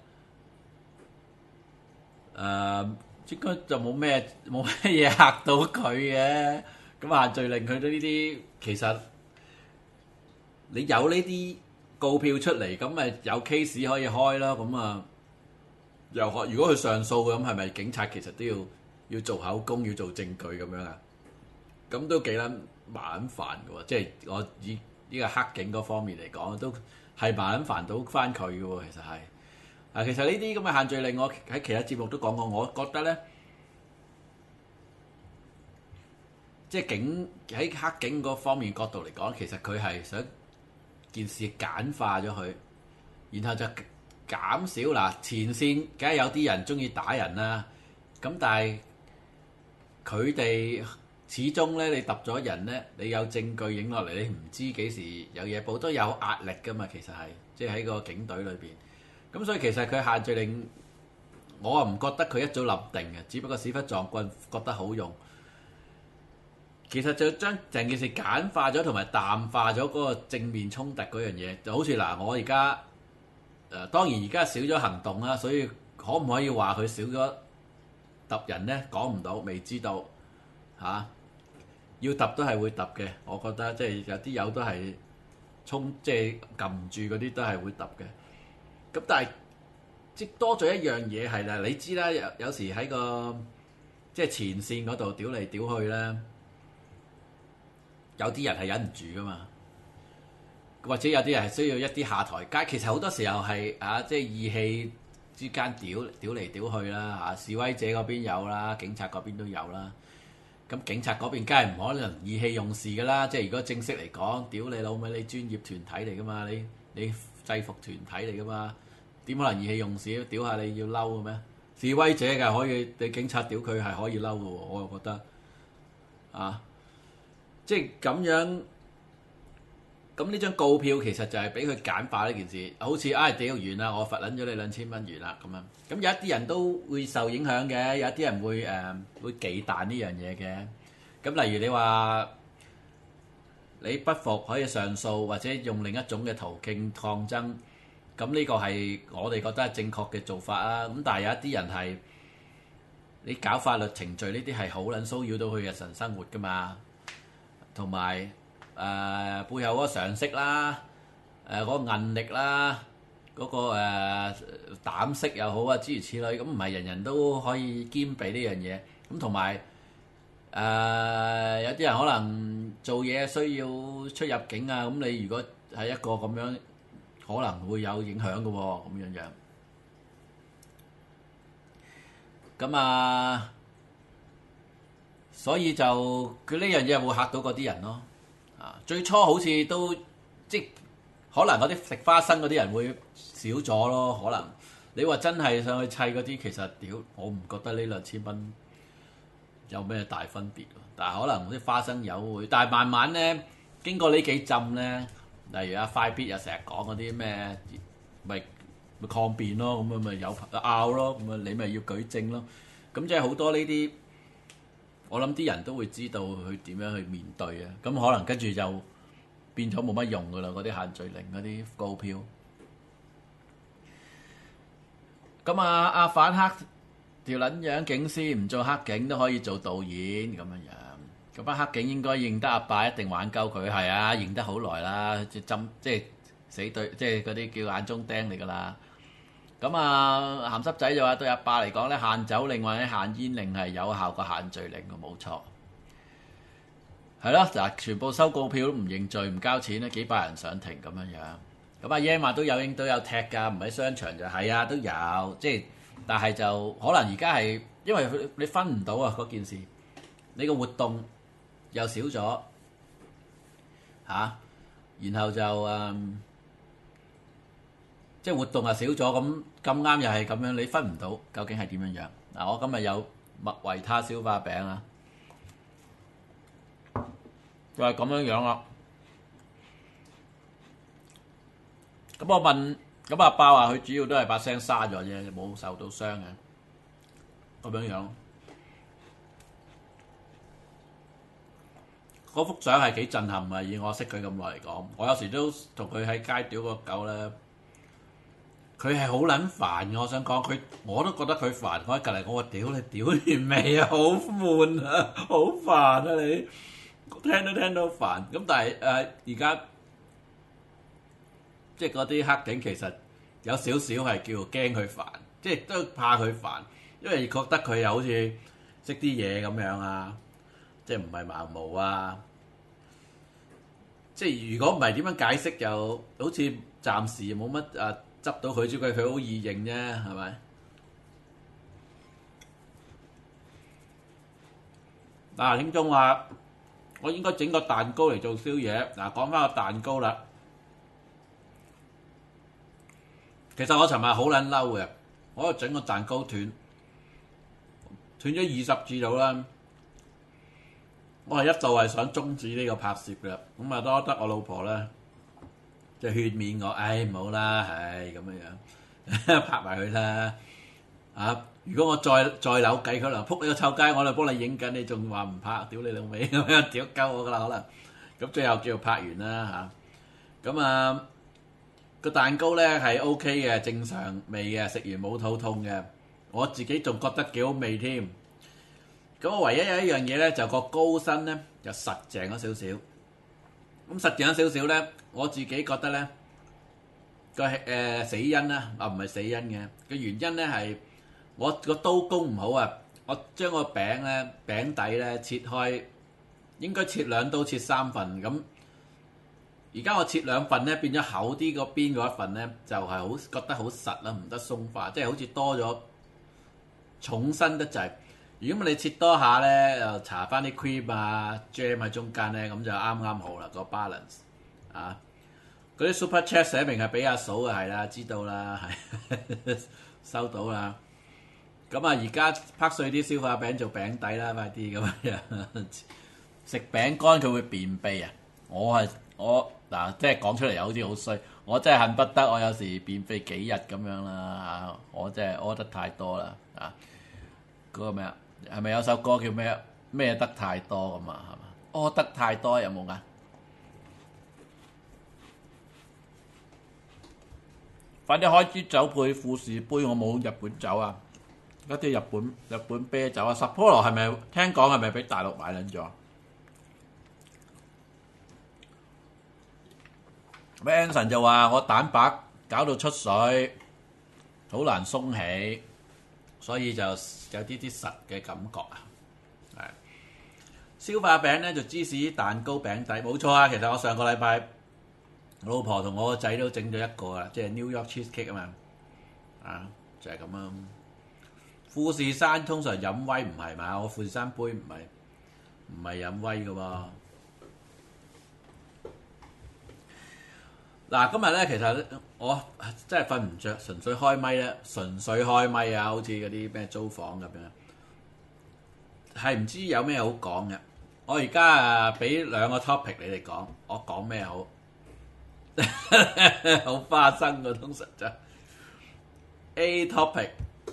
B: 應該就冇咩嘢嚇到佢嘅。咁限聚令佢都呢啲其實你有呢啲告票出嚟，咁咪有 case 可以開咯。咁啊，如果佢上訴嘅，咁係咪警察其實都要做口供，要做證據咁樣啊？咁都幾撚麻煩嘅喎。即係我以呢個黑警嗰方面嚟講，都係麻煩到翻佢嘅喎。其實係啊，其實呢啲咁嘅限聚令，我喺其他節目都講過。我覺得咧，即係喺黑警嗰方面角度嚟講，其實佢係想件事簡化咗佢，然後就減少嗱前線，梗係有啲人中意打人啦。咁但係佢哋始終咧，你揼咗人咧，你有證據影落嚟，你唔知幾時有嘢報，都有壓力噶嘛。其實係即係喺個警隊裏邊。咁所以其實佢限聚令，我啊唔覺得佢一早立定嘅，只不過屎忽撞棍覺得好用。其實就將成件事簡化咗，同埋淡化咗嗰個正面衝突嗰樣嘢，就好似嗱，我而家當然而家少咗行動啦，所以可唔可以話佢少咗揼人呢？講唔到，未知道嚇。要揼都係會揼嘅，我覺得即係有啲友都係即係撳住嗰啲都係會揼嘅。咁但係即多咗一樣嘢係啦，你知啦，有時喺個即係前線嗰度屌嚟屌去咧。有啲人係忍唔住噶嘛，或者有啲人係需要一啲下台階。其實好多時候係即係義氣之間屌嚟屌去啦，示威者嗰邊有啦，警察嗰邊都有啦。咁警察嗰邊梗係唔可能意氣用事噶啦，即係如果正式嚟講，屌你老味，你專業團體嚟噶嘛，你制服團體嚟噶嘛，點可能意氣用事？屌下你要嬲嘅咩？示威者嘅可以，你警察屌佢係可以嬲嘅喎，我又覺得即係咁樣咁呢張告票其實就係俾佢簡化呢件事，好似屌完啦，我罰撚咗你2000蚊完啦咁樣。咁有一啲人都會受影響嘅，有一啲人會忌憚呢樣嘢嘅。咁例如你話你不服可以上訴，或者用另一種嘅途徑抗爭，咁呢個係我哋覺得係正確嘅做法啊。咁但係有一啲人係你搞法律程序呢啲係好撚騷擾到佢日常生活噶嘛，同埋背後嗰個常識啦，嗰個韌力啦，嗰個膽識又好啊，諸如此類，咁唔係人人都可以兼備呢樣嘢。咁同埋有啲人可能做嘢需要出入境啊，咁你如果係一個咁樣，可能會有影響嘅喎，咁樣樣。咁所以就佢呢樣嘢會嚇到嗰啲人咯。最初好似都即可能嗰啲食花生嗰啲人會少咗咯，可能你話真係上去砌嗰啲，其實我唔覺得呢2000蚊有咩大分別。但係可能啲花生友會，但係慢慢咧經過呢幾浸咧，例如快必又成日講嗰啲咩，咪抗辯咯，咁咪有拗咯，咁你咪要舉證咯。咁即係好多呢啲。我諗啲人都會知道佢點樣去面對啊，咁可能跟住就變咗冇乜用噶啦，嗰啲限聚令嗰啲告票。咁阿反黑條撚樣警司唔做黑警都可以做導演咁樣樣，嗰班黑警應該認得阿爸一定玩鳩佢，係啊，認得好耐啦，即係死對，即係嗰啲叫眼中釘嚟噶啦。咁鹹濕仔就話對阿爸嚟講咧，限酒令或者限煙令係有效過限聚令嘅，冇錯。係咯，嗱，全部收告票都唔認罪唔交錢咧，幾百人上庭咁樣樣。咁阿 Yan 話都有踢㗎，唔喺商場就係啊，都有，即係但係就可能而家係因為你分唔到啊嗰件事，你個活動又少咗然後就即係活動又少咗，咁啱又係咁樣，你分唔到究竟係點樣樣。嗱，我今日有麥維他消化餅啊，就係咁樣樣啦。咁我問，咁阿爸話佢主要都係把聲沙咗啫，冇受到傷嘅，咁樣樣。嗰幅相係幾震撼啊！以我識佢咁耐嚟講，我有時都同佢喺街屌個狗咧。佢係好撚煩嘅，我想講佢，我都覺得佢煩。我喺隔離，我話屌你屌完未啊？好悶啊，好煩啊你！聽到煩。咁但係而家即係嗰啲黑警其實有少少係叫驚佢煩，即係都怕佢煩，因為覺得佢又好似識啲嘢咁樣啊，即係唔係盲毛啊？即係如果唔係點樣解釋，又好似暫時冇乜執到佢，只係佢好易認啫，係咪？興中話我應該整個蛋糕嚟做宵夜。講翻個蛋糕啦。其實我尋日好撚嬲嘅，我整個蛋糕斷咗20次到啦。我係一度係想終止呢個拍攝嘅，咁多得我老婆咧。就勸勉我，唔好啦，係咁樣拍埋佢啦。如果我再扭計佢啦，撲你個臭街，我就幫你影緊，你仲話唔拍，屌你老味咁樣，屌鳩我噶啦可能。咁最後叫做拍完啦咁個蛋糕咧係 OK 嘅，正常味嘅，食完冇肚痛嘅，我自己仲覺得幾好味添。咁我唯一有一樣嘢咧，就個高身咧就實淨咗少少。咁實淨咗少少咧，我自己覺得咧個死因啦，唔係死因嘅個原因咧係我個刀工唔好啊！我將個餅底咧切開，應該切2刀切3份咁。而家我切2份咧，變咗厚啲個邊嗰一份咧，就係好覺得好實啦，唔得鬆化，即係好似多咗重身得滯。如果你切多下咧，又搽翻啲 cream 啊 jam 喺中間咧，咁就啱啱好啦個 balance 嗰啲 super chat 寫明係俾阿嫂嘅，係啦，知道啦，係收到啦。咁而家拍碎啲消化餅做餅底啦，快啲咁樣食餅乾佢會便秘啊！我嗱，即係講出嚟又好似好衰，我真係恨不得我有時便秘幾日咁樣啦嚇，我真係屙得太多啦啊！嗰個咩啊？係咪有首歌叫咩得太多咁啊？係嘛？屙得太多有冇㗎？快啲開支酒配富士杯，我冇日本酒啊！一啲日本啤酒啊，Sapporo 係咪聽講係咪俾大陸買撚咗？Manson 就話我蛋白搞到出水，好難鬆起，所以就有啲實嘅感覺啊！係消化餅咧就芝士蛋糕餅底，冇錯啊！其實我上個禮拜我老婆同我個仔都整咗一個啊，即係 New York cheesecake 啊嘛，啊就係咁啊！富士山通常飲威唔係嘛？我富士山杯唔係飲威嘅喎。嗱，今日咧其實我真係瞓唔着，純粹開咪咧，純粹開咪啊，好似嗰啲咩租房咁樣，係唔知有咩好講嘅。我而家俾兩個 topic 你哋講，我講咩好？好花生嘅通常就 A topic，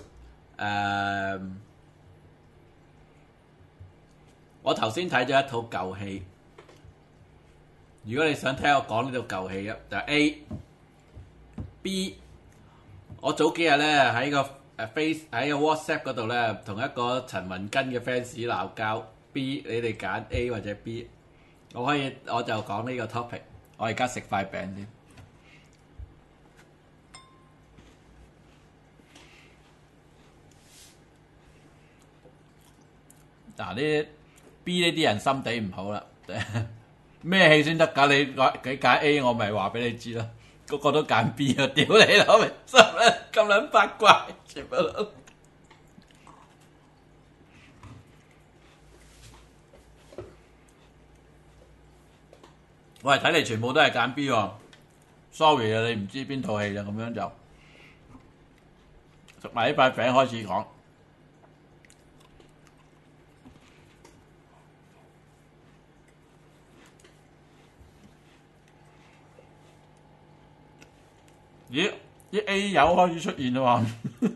B: 我頭先睇咗一套舊戲。如果你想聽我講呢套舊戲嘅，就係 A。B， 我早幾日咧喺個喺個 WhatsApp 嗰度咧，同一個陳文根嘅 fans 鬧交。B， 你哋揀 A 或者 B， 我就講呢個 topic。我而家食塊餅先。嗱，呢 B 呢啲人心地唔好啦。咩戲先得㗎？你揀 A， 我咪話俾你知啦。個個都揀 B 啊！屌你老味，咁撚八卦，全部都。喂，睇嚟全部都係揀 B 喎。Sorry 啊，你唔知邊套戲啊？咁樣就食埋呢塊餅開始講。咦？啲 A 友開始出現啦喎！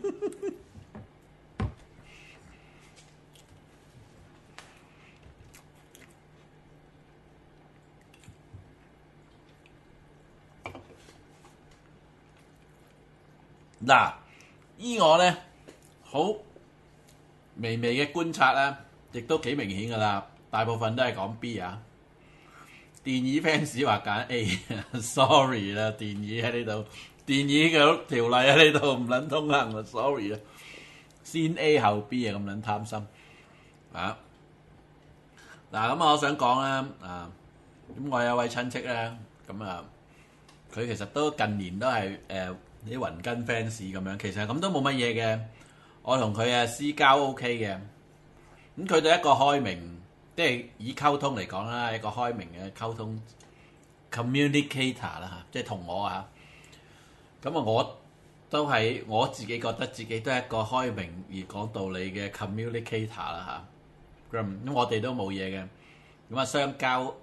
B: 嗱，依我咧好微微嘅觀察咧，亦都幾明顯噶啦。大部分都係講 B 啊。電椅 fans 話揀 A，sorry 啦，電椅喺呢度。電椅嘅條例喺呢度唔撚通行啊 ，sorry 啊，先 A 後 B 啊，咁撚貪心啊！嗱，咁我想講咧咁我有位親戚咧，咁佢其實都近年都係啲雲根 fans 咁樣，其實咁都冇乜嘢嘅。我同佢私交 OK 嘅，咁佢對一個開明，即係以溝通嚟講啦，一個開明嘅溝通 communicator 啦嚇，即係同我啊。咁我都係我自己覺得自己都係一個開明而講道理嘅 communicator 啦嚇。咁我哋都冇嘢嘅。咁相交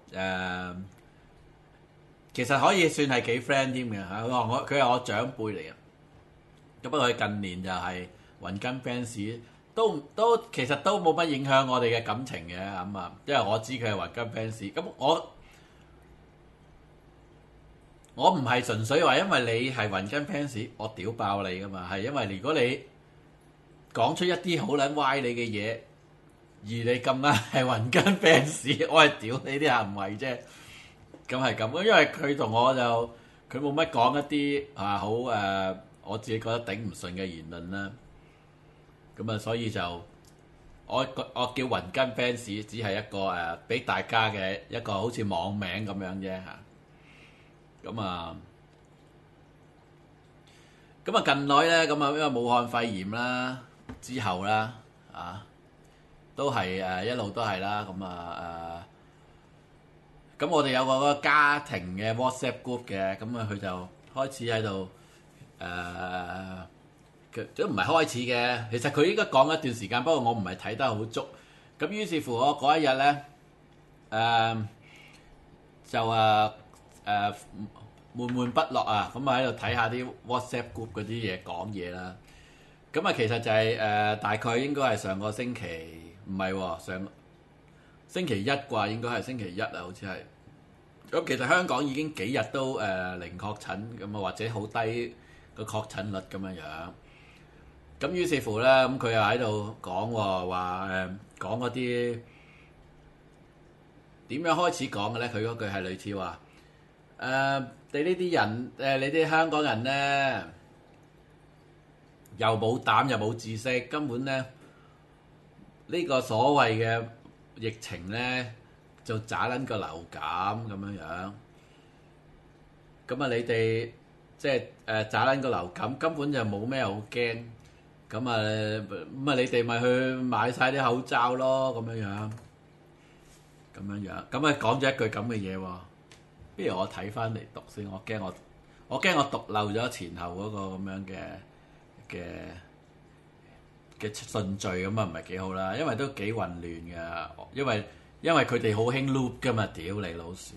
B: 其實可以算係幾 friend 添嘅嚇。佢係我長輩嚟嘅。咁不過佢近年就係雲根 fans，都其實都冇乜影響我哋嘅感情嘅咁啊。因為我知佢係雲根 fans，咁我唔係純粹話因為你係雲根 fans，我屌爆你噶嘛，係因為如果你講出一啲好撚歪你嘅嘢，而你咁啱係雲根 fans，我係屌你啲行為啫。咁係咁，因為佢同我就佢冇乜講一啲好我自己覺得頂唔順嘅言論啦。咁所以就我叫雲根 fans 只係一個俾大家嘅一個好似網名咁樣啫嚇。咁近來咧，因為武漢肺炎啦，之後啦，都係一路都係啦。咁我哋有個家庭嘅 WhatsApp group 嘅，佢就開始喺度都唔係開始嘅。其實佢應該講一段時間，不過我唔係睇得好足。咁於是乎我嗰一日咧，就悶悶不樂啊，咁啊喺度睇下啲 WhatsApp group 嗰啲嘢講嘢啦。咁啊其實就係大概應該係上個星期唔係喎，上星期一啩，應該係星期一啊，好似係。咁其實香港已經幾日都零確診咁啊，或者好低個確診率咁樣樣。咁於是乎咧，咁佢又喺度講喎，話講嗰啲點樣開始講嘅咧？佢嗰句係類似話你呢啲人你啲香港人咧又冇膽又冇知識，根本咧呢個所謂嘅疫情咧就渣撚個流感咁樣樣。咁啊，你哋即係渣撚個流感根本就冇咩好驚。咁啊，你哋咪去買晒啲口罩咯，咁樣樣，咁啊講咗一句咁嘅嘢喎。不如我睇翻嚟讀先，我驚我讀漏咗前後嗰個咁樣嘅順序，咁啊唔係幾好啦，因為都幾混亂㗎，因為佢哋好興 loop 㗎嘛，屌你老鼠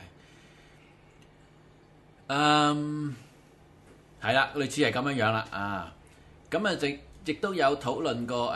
B: 係，係啦，類似係咁樣樣啦啊。咁啊，亦都有討論過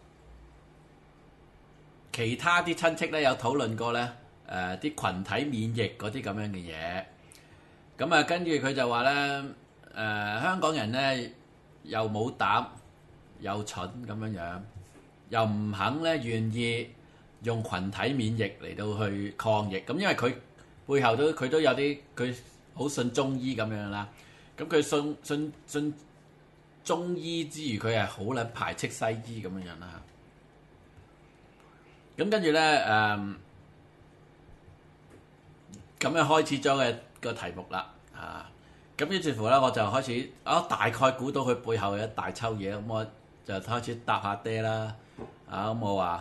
B: 其他啲親戚咧有討論過咧啲群體免疫嗰啲咁樣嘅嘢。咁啊，跟住佢就話咧香港人咧又冇膽又蠢咁樣樣，又唔肯咧願意用群體免疫嚟到去抗疫。咁因為佢背後佢都有啲佢好信中醫咁樣啦。咁佢信中醫之餘，佢係好撚排斥西醫咁樣樣啦。咁跟住咧咁樣開始咗個題目啦啊！咁於是乎咧，我就開始大概估到佢背後有一大抽嘢，咁我就開始答下爹啦。咁我話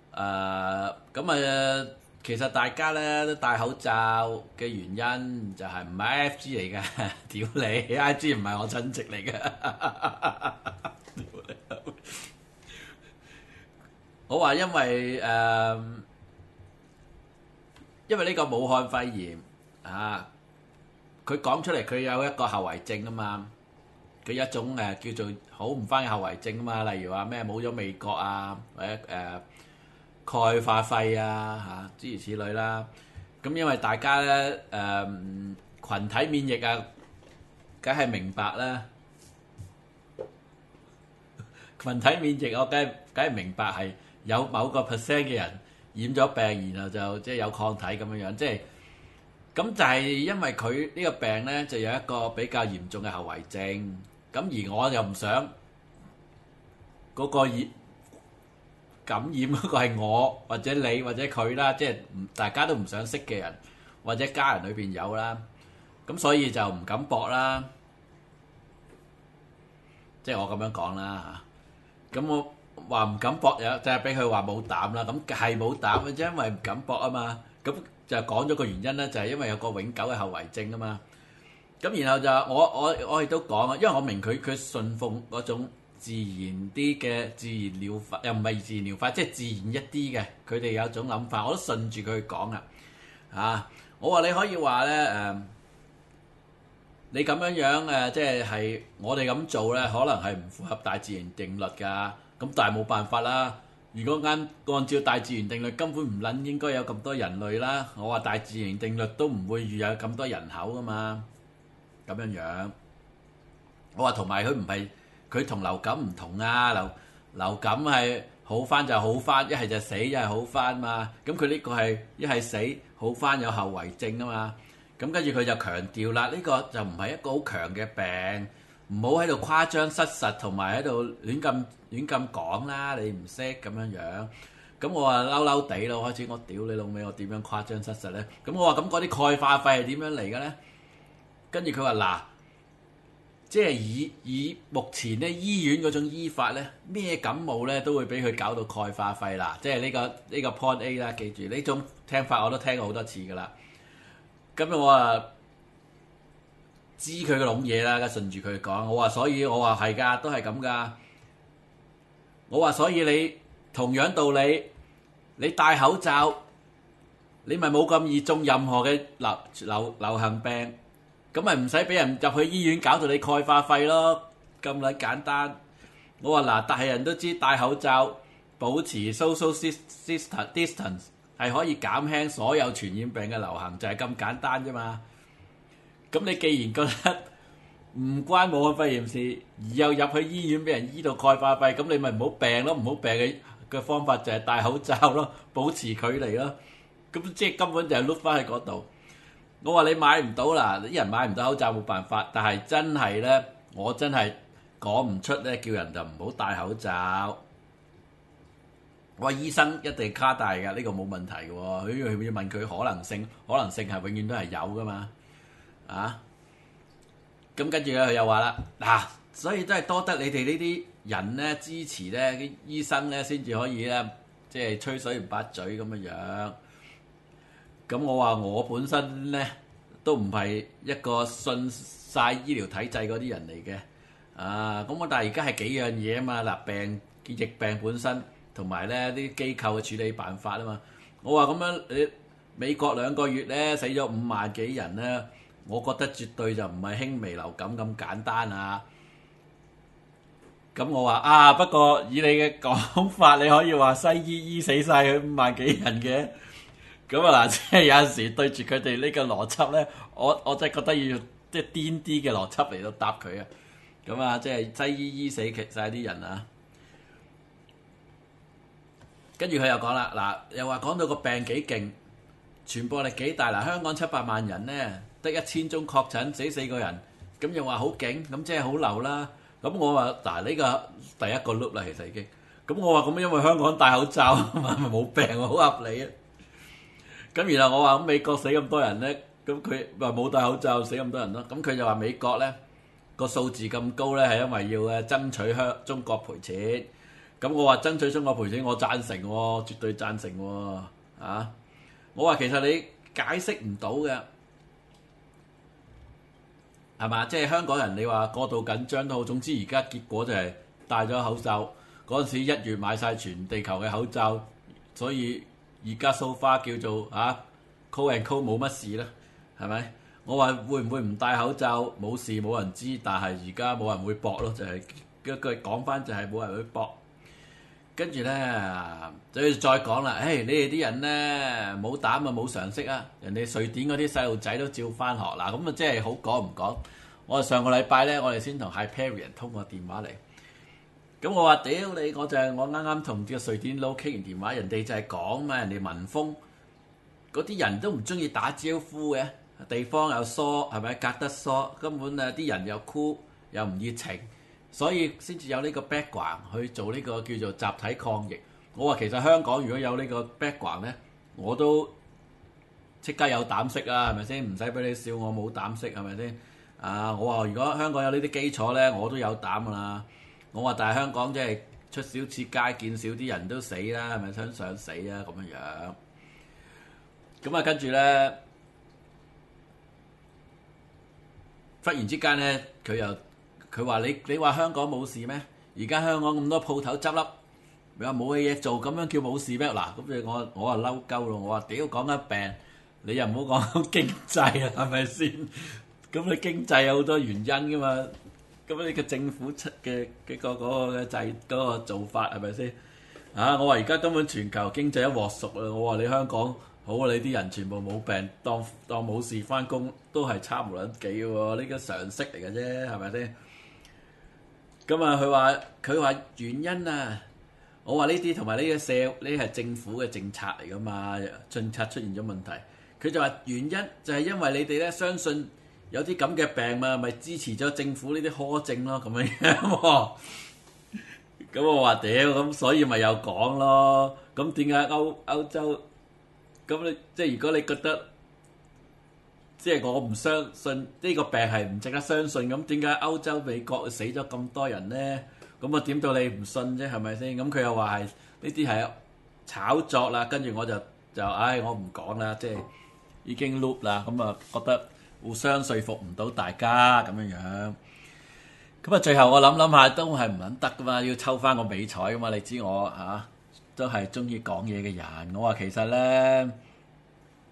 B: 其實大家咧都戴口罩嘅原因就係唔係 IFG 嚟嘅，屌你 IFG 唔係我親戚嚟嘅。我話因為呢個武漢肺炎啊，佢講出嚟佢有一個後遺症啊嘛，佢一種叫做好唔返嘅後遺症啊嘛，例如話咩冇咗味覺啊，或者鈣化肺啊諸如此類啦。咁因為大家咧群體免疫啊，梗係明白啦。群體免疫我梗係明白係有某個 percent 嘅人染咗病，然後就即係有抗體咁樣樣，即係咁就係因為佢呢個病咧就有一個比較嚴重嘅後遺症。咁而我又唔想嗰個感染嗰個係我或者你或者佢啦，即係大家都唔想識嘅人或者家人裏邊有啦，咁所以就唔敢搏啦。即係我咁樣講啦嚇。咁我話唔敢搏，就係俾佢話冇膽啦。咁係冇膽嘅啫，因為唔敢搏啊嘛。咁就講咗個原因咧，就係因為有個永久嘅後遺症啊嘛。咁然後就我亦都講啊，因為我明佢信奉嗰種自然啲嘅自然療法，又唔係自然療法，即係自然一啲嘅。佢哋有種諗法，我都順住佢講啊。我話你可以話咧你咁樣即係我哋咁做咧，可能係唔符合大自然定律㗎。咁但係冇辦法啦。如果按照大自然定律，根本唔撚應該有咁多人類啦。我話大自然定律都唔會預有咁多人口㗎嘛。咁樣樣，我話同埋佢同流感唔同啊。流感係好返就好返，一係就死一係好返嘛。咁佢呢個係一係死好返有後遺症啊嘛。咁跟住佢就強調啦，呢個就唔係一個好強嘅病，唔好喺度誇張失實，同埋喺度亂咁講啦，你唔識咁樣樣。咁我話嬲嬲地咯，開始我屌你老味，我點樣誇張失實咧？咁我話咁嗰啲鈣化肺係點樣嚟嘅咧？跟住佢話嗱，即係以目前咧醫院嗰種醫法咧，咩感冒咧都會俾佢搞到鈣化肺啦。即係呢個 point A 啦，記住呢種聽法我都聽過好多次噶啦。咁我話知佢個籠嘢啦，順住佢講。我話所以我話係㗎，都係咁㗎。我話所以你同樣道理，你戴口罩你咪冇咁易中任何嘅流行病，咁咪唔使俾人入去醫院搞到你鈣化肺咯，咁撚簡單。我話嗱，但係人都知戴口罩、保持 social distance 係可以減輕所有傳染病嘅流行，就係咁簡單啫嘛。咁你既然覺得唔關武漢肺炎事，而又入去醫院俾人醫到鈣化肺，咁你咪唔好病咯，唔好病嘅方法就係戴口罩咯，保持距離咯。咁即係根本就係碌翻去嗰度。我話你買唔到啦，啲人買唔到口罩冇辦法，但係真係咧，我真係講唔出咧，叫人就唔好戴口罩。我話醫生一定卡戴㗎，呢個冇問題嘅喎。佢要問佢可能性係永遠都係有噶嘛。啊，咁跟住咧佢又話啦，嗱，所以都係多得你哋呢啲人咧支持咧，啲醫生咧先至可以咧，即係吹水唔把嘴咁樣樣。咁我話我本身咧都唔係一個信晒醫療體制嗰啲人嚟嘅，咁我但係而家係幾樣嘢啊嘛，嗱，疫病本身同埋咧啲機構嘅處理辦法啊嘛。我話咁樣你美國2個月咧死咗5萬幾人咧，我覺得絕對就唔係輕微流感咁簡單啊。咁我話不過以你嘅講法，你可以話西醫醫死晒佢5萬幾人嘅。咁嗱，即係有陣時對住佢哋呢個邏輯咧，我真係覺得要即係癲啲嘅邏輯嚟到答佢啊！咁即係西醫醫死晒啲人啊！跟住佢又講啦，嗱，又話講到個病幾勁，傳播力幾大嗱，香港700萬人咧，得1000宗確診，死4個人，咁又話好勁，咁即係好流啦。咁我話嗱，呢個第一個 loop 啦，其實已經。咁我話咁因為香港戴口罩咪冇病喎，好合理啊！咁然後我話咁美國死咁多人咧，咁佢話冇戴口罩死咁多人咯。咁佢就話美國咧個數字咁高咧，係因為要爭取中國賠錢。咁我話爭取中國賠錢，我贊成喎，絕對贊成喎。我話其實你解釋唔到嘅，係嘛？即係香港人你話過度緊張都好，總之而家結果就係戴咗口罩。嗰陣時1月買晒全地球嘅口罩，所以而家 so far 叫做call and call 冇乜事啦，係咪？我話會唔會唔戴口罩冇事冇人知，但係而家冇人會搏咯，就係一句講翻就係冇人會搏。跟住咧就要再講啦，你哋啲人咧冇膽啊冇常識啊，人哋瑞典嗰啲細路仔都照翻學嗱，咁即係好講唔講？我上個禮拜咧，我哋先同 Hyperion 通過電話嚟。咁我話屌你，我啱啱同個瑞典佬傾完電話，人哋就係講嘛，人哋民風嗰啲人都唔中意打招呼嘅，地方又疏，係咪隔得疏？根本啲人又酷又唔熱情，所以先至有呢個 background 去做呢個叫做集體抗疫。我話其實香港如果有呢個 background 咧，我都即刻有膽識啊，係咪先？唔使俾你笑我冇膽識，係咪先？我話如果香港有呢啲基礎咧，我都有膽㗎啦。我話但係香港即係出少次街見少啲人都死啦，係咪想死啊咁樣樣？咁跟住咧，忽然之間咧，佢話你話香港冇事咩？而家香港咁多鋪頭執笠，你話冇嘢做，咁樣叫冇事咩？嗱，咁我話嬲鳩咯，我話屌講緊病，你又唔好講經濟啊，係咪先？咁你經濟有好多原因噶嘛？咁你個政府出嘅嗰個制嗰個做法係咪先？我話而家根本全球經濟一鑊熟啦！我話你香港好啊，你啲人全部冇病，當冇事翻工都係差唔撚幾喎，呢個常識嚟嘅啫，係咪先？咁佢話原因啊，我話呢啲同埋呢個呢係政府嘅政策嚟噶嘛，政策出現咗問題，佢就話原因就係因為你哋咧相信。有啲咁嘅病嘛，咪支持咗政府呢啲苛政咯，咁樣喎。咁我話屌，咁所以咪又講咯。咁點解歐洲？咁你即係如果你覺得，即係我唔相信呢個病係唔值得相信，咁點解歐洲美國死咗咁多人咧？咁我點到你唔信啫？係咪先？咁佢又話係呢啲係炒作啦。跟住我就我唔講啦，即係已經 loop 啦。咁覺得。互相說服唔到大家咁樣樣，咁最後我諗下都係唔撚得噶嘛，要抽翻個美彩噶嘛，你知我都係中意講嘢嘅人。我話其實咧，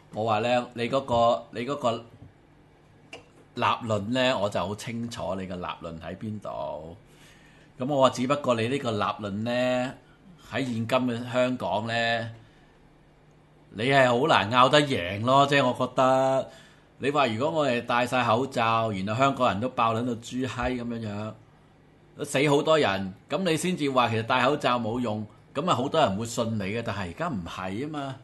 B: 我話咧，你嗰個立論咧，我就好清楚你個立論喺邊度。咁我話只不過你呢個立論咧，喺現今嘅香港咧，你係好難拗得贏咯。即係我覺得，你話如果我哋戴晒口罩，然後香港人都爆撚到豬閪咁樣樣，都死好多人，咁你先至話其實戴口罩冇用，咁啊好多人會信你嘅。但係而家唔係啊嘛，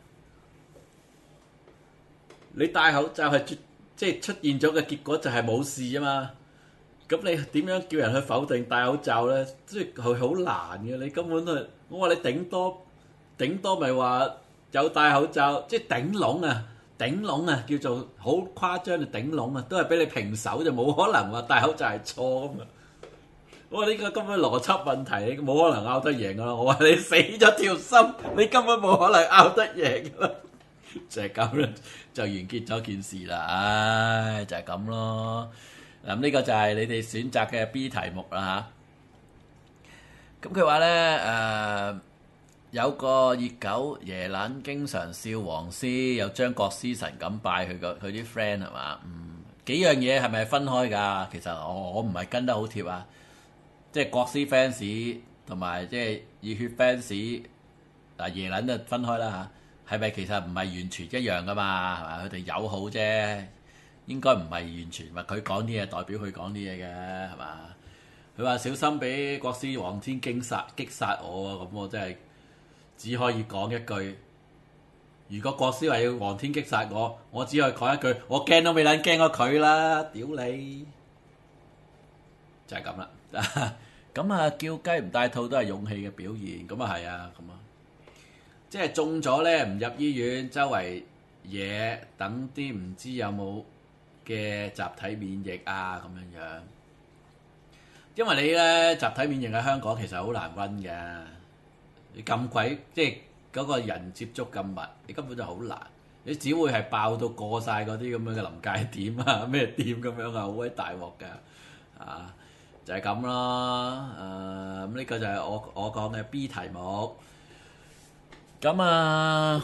B: 你戴口罩係即係出現咗嘅結果就係冇事啊嘛。咁你點樣叫人去否定戴口罩咧？即係好難嘅。你根本都係，我話你頂多咪話有戴口罩，即係頂籠啊，叫做好誇張嘅頂籠啊，都係俾你平手，就冇可能話戴口罩係錯啊嘛。我話呢個根本邏輯問題，你冇可能拗得贏噶啦。我話你死咗條心，你根本冇可能拗得贏噶啦。就係咁啦，就完結咗件事啦。唉，就係咁咯。咁呢個就係你哋選擇嘅 B 題目啦嚇。咁佢話咧有個熱狗耶撚經常笑黃絲，又將國師神咁拜佢啲 friend 係嘛？幾樣嘢係咪分開㗎？其實我唔係跟得好貼啊。即係國師 fans 同埋即係熱血 fans 嗱，耶撚就分開啦嚇。係咪其實唔係完全一樣㗎嘛？係嘛？佢哋友好啫。應該唔係完全話佢講啲嘢代表佢講啲嘢嘅係嘛？佢話小心俾國師黃天擊殺我啊！咁我真係只可以講一句：如果國師話要黃天擊殺我，我只可以講一句：我驚都未撚驚過佢啦！屌你！就係咁啦。咁啊，叫雞唔帶套都係勇氣嘅表現。咁啊係啊，咁啊，即係中咗咧唔入醫院，周圍嘢等啲唔知有冇嘅集體免疫啊咁樣樣，因為你咧集體免疫喺香港其實好難溫嘅，你咁鬼即係嗰個人接觸咁密，你根本就好難，你只會係爆到過晒嗰啲咁樣嘅臨界點啊咩點咁樣啊，好鬼大鑊㗎啊！就係咁咯。咁呢個就係我講嘅 B 題目。咁啊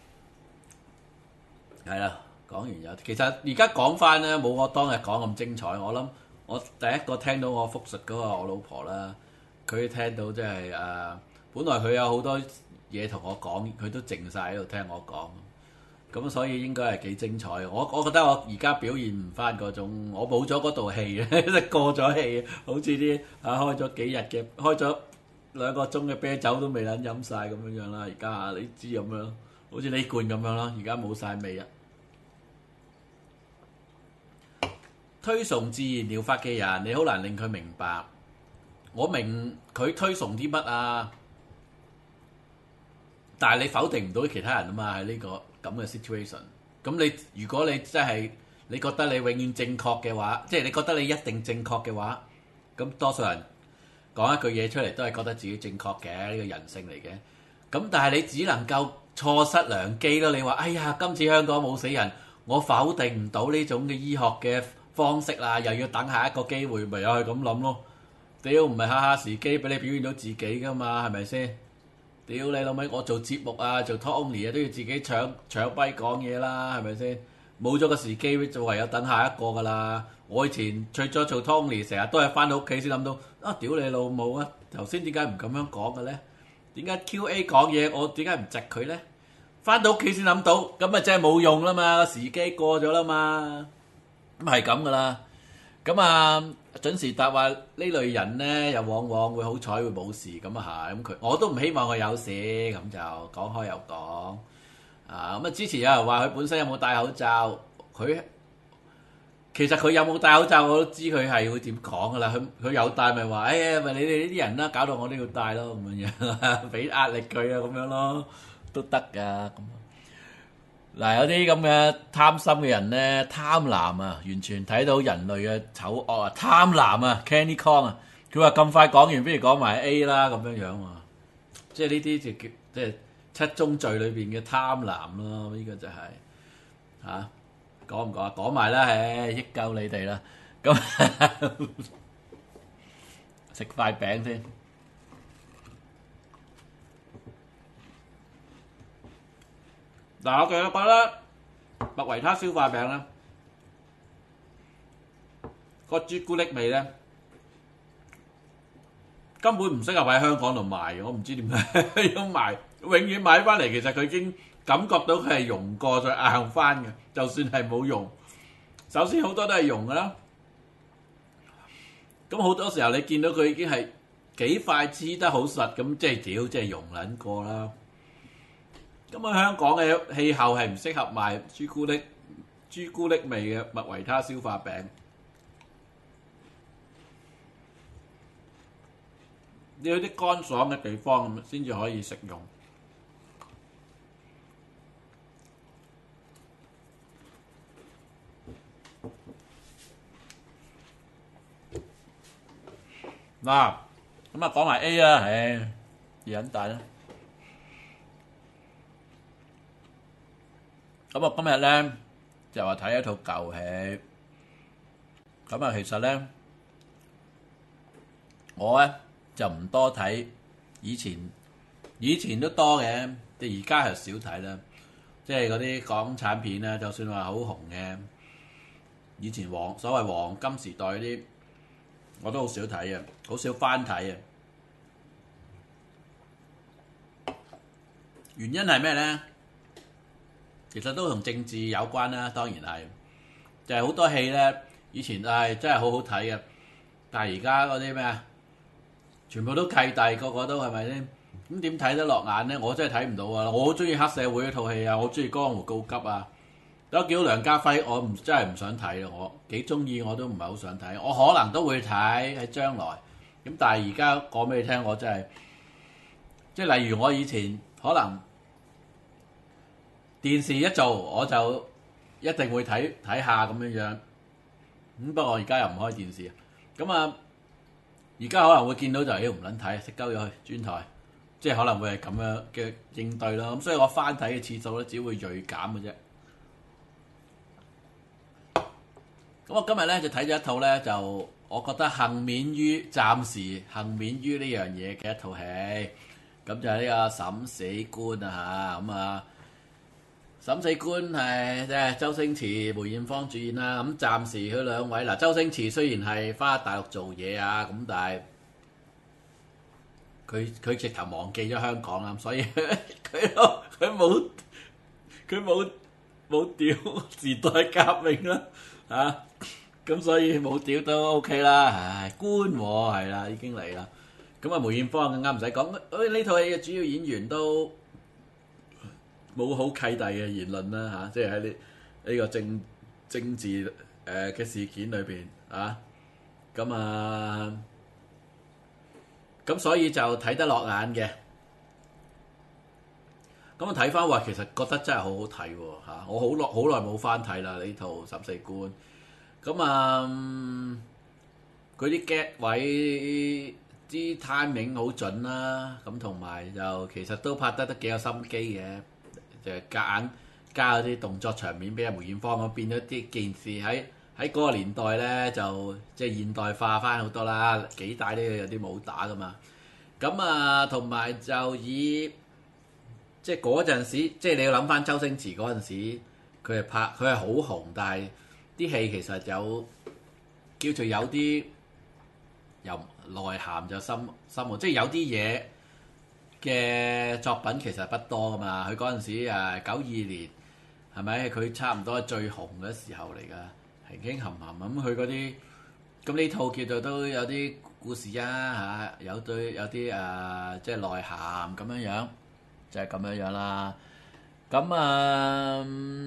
B: 係啦。講完有，其實而家講翻咧，冇我當日講咁精彩。我諗我第一個聽到我復述嗰個我老婆啦，佢聽到即係本來佢有好多嘢同我講，佢都靜晒喺度聽我講。咁所以應該係幾精彩。我覺得我而家表現唔翻嗰種，我冇咗嗰道氣啊，即係過咗氣，好似啲開咗幾日嘅，開咗2個鐘嘅啤酒都未撚飲晒咁樣樣啦。而家你知咁樣，好似呢罐咁樣啦，而家冇晒味啊！推崇自然療法嘅人，你好難令佢明白。我明佢推崇啲乜啊，但係你否定唔到其他人啊嘛。喺呢個咁嘅 situation，咁如果你真係你覺得你永遠正確嘅話，即係你覺得你一定正確嘅話，咁多數人講一句嘢出嚟都係覺得自己正確嘅，呢個人性嚟嘅。咁但係你只能夠錯失良機咯。你話哎呀，今次香港冇死人，我否定唔到呢種嘅醫學嘅方式啦，又要等下一個機會，咪又係咁諗咯。屌，唔係下下時機俾你表現到自己噶嘛，係咪先？屌你老味，我做節目啊，做 talk only 啊，都要自己搶跛講嘢啦，係咪先？冇咗個時機就唯有等下一個噶啦。我以前除咗做 talk only，成日都係翻到屋企先諗到啊！屌你老母啊！頭先點解唔咁樣講嘅咧？點解 QA 講嘢我點解唔窒佢咧？翻到屋企先諗到，咁咪真係冇用啦嘛，時機過咗啦嘛。咁係咁噶啦。咁啊準時答話呢類人咧，又往往會好彩會冇事，咁啊係。咁我都唔希望佢有事，咁就講開又講。咁啊之前有人話佢本身有冇戴口罩，其實佢有冇戴口罩我都知佢係會點講噶啦。佢有戴咪話，咪你哋呢啲人啦，搞到我都要戴咯，咁樣俾壓力佢啊，咁樣咯都得噶。咁嗱，有啲咁嘅貪心嘅人咧，貪婪啊，完全睇到人類嘅醜惡啊，貪婪啊 Candy Kong 啊，佢話咁快講完，不如講埋 A 啦，咁樣樣喎。即係呢啲就叫即係7宗罪裏邊嘅貪婪咯，呢個就係嚇講唔講啊？講埋啦，益鳩你哋啦。咁食塊餅先。嗱，我其實覺得麥維他消化餅咧，個朱古力味咧根本唔適合喺香港度賣嘅，我唔知點解要賣，永遠買翻嚟其實佢已經感覺到佢係溶過再硬翻嘅，就算係冇溶。首先好多都係溶嘅啦，咁好多時候你見到佢已經係幾塊黐得好實咁，即係溶撚過啦。咁喺香港嘅氣候係唔適合賣朱古力味嘅麥維他消化餅。你去啲乾爽嘅地方咁先至可以食用。嗱，咁啊講埋 A 啦，唉，二撚大啦。咁我今日咧就話睇一套舊戲，咁啊其實咧我咧就唔多睇，以前都多嘅，而家係少睇啦。即係嗰啲港產片啦，就算話好紅嘅，以前所謂黃金時代嗰啲，我都好少睇啊，好少翻睇啊。原因係咩咧？其實都同政治有關啦，當然係，就係好多戲咧，以前係真係好好睇嘅，但係而家嗰啲咩啊，全部都契弟，個個都係咪先？咁點睇得落眼咧？我真係睇唔到啊！我好中意黑社會嗰套戲啊，我好中意江湖告急啊。有見到梁家輝，我真係唔想睇啊！我幾中意，我都唔係好想睇。我可能都會睇喺將來，咁但係而家講俾你聽，我真係即係例如我以前可能電視一做我就一定會睇下咁樣樣。咁不過我而家又唔開電視，咁啊而家可能會見到就唔撚睇，食鳩咗去轉台，即係可能會係咁樣嘅應對咯。咁所以我翻睇嘅次數咧，只會鋭減嘅啫。咁我今日咧就睇咗一套咧，就我覺得暫時幸免於呢樣嘢嘅一套戲，咁就係呢個審死官啊嚇，咁啊審死官係即係周星馳、梅艷芳主演啦。咁暫時佢兩位嗱，周星馳雖然係翻大陸做嘢啊，咁但係佢直頭忘記咗香港啦，所以佢冇屌時代革命啦嚇。咁所以冇屌都 OK 啦，唉，官喎係啦，已經嚟啦。咁啊，梅艷芳更加唔使講，呢套戲嘅主要演員都冇好契弟嘅言論啦嚇，即係喺呢個政治嘅事件裏邊啊，咁所以就睇得落眼嘅。咁啊睇翻話，其實覺得真係好好睇喎嚇，我好耐冇翻睇啦呢套審死官。咁啊，佢啲 get 位啲 timing 好準啦，咁同埋就其實都拍得幾有心機嘅，就夾硬加嗰啲動作場面俾阿梅艷芳咁，變咗啲件事喺嗰個年代咧就即係現代化翻好多啦，幾大都有啲武打噶嘛。咁啊，同埋就以即係嗰陣時，即係你要諗翻周星馳嗰陣時，佢係好紅，但係啲戲其實叫做有啲由內涵就深喎，即係有啲嘢嘅作品其實不多噶嘛。佢嗰陣時92年係咪？佢差唔多係最紅嘅時候嚟㗎，輕輕含含咁佢嗰啲，咁呢套叫做都有啲故事啊嚇，有啲即係內涵咁樣樣，就係咁樣樣啦。咁啊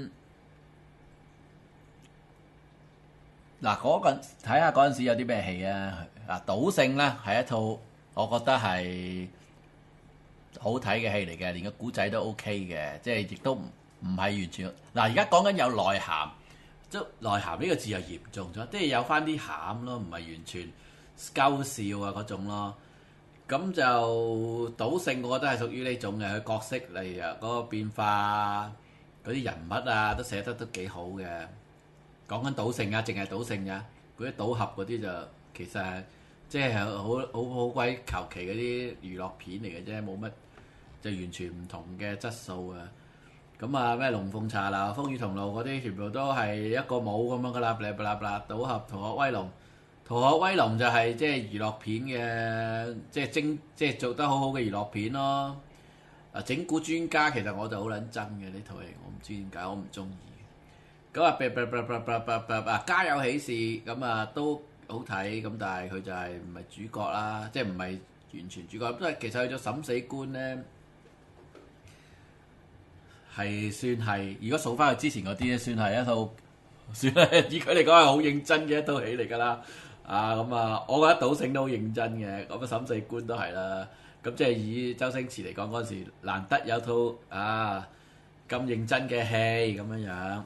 B: 嗱，睇下嗰陣時有啲咩戲啊？嗱，賭聖咧係一套我覺得係好睇嘅戲嚟嘅，連個古仔都 OK 嘅，即係亦都唔係完全嗱。而家講緊有內涵，即係內涵呢個字又嚴重咗，即係有翻啲餡咯，唔係完全鳩笑啊嗰種咯。咁就賭聖，我覺得係屬於呢種嘅，佢角色例如嗰個變化，嗰啲人物啊都寫得都幾好嘅。講緊賭聖啊，淨係賭聖㗎，嗰啲賭俠嗰啲就其實係即係好鬼求其嗰啲娛樂片嚟嘅啫，冇乜就完全唔同嘅質素啊。 咁啊咩龍鳳茶樓、風雨同路嗰啲，全部都係一個舞咁樣噶啦，嗶啦嗶啦，賭俠逃學威龍，逃學威龍就係即係娛樂片嘅，即係做得好好嘅娛樂片咯。整蠱專家其實我就好撚憎嘅呢套戲，我唔知點解我唔中意。咁啊，家有喜事咁啊都好睇，咁但係佢就係唔係主角啦，即係唔係完全主角。因為其實去咗審死官咧，係算係如果數翻佢之前嗰啲咧，算係一套算係以佢嚟講係好認真嘅一套戲嚟㗎啦。咁啊，我覺得賭聖都好認真嘅，咁啊審死官都係啦。咁即係以周星馳嚟講嗰陣時，難得有套咁認真嘅戲咁樣樣。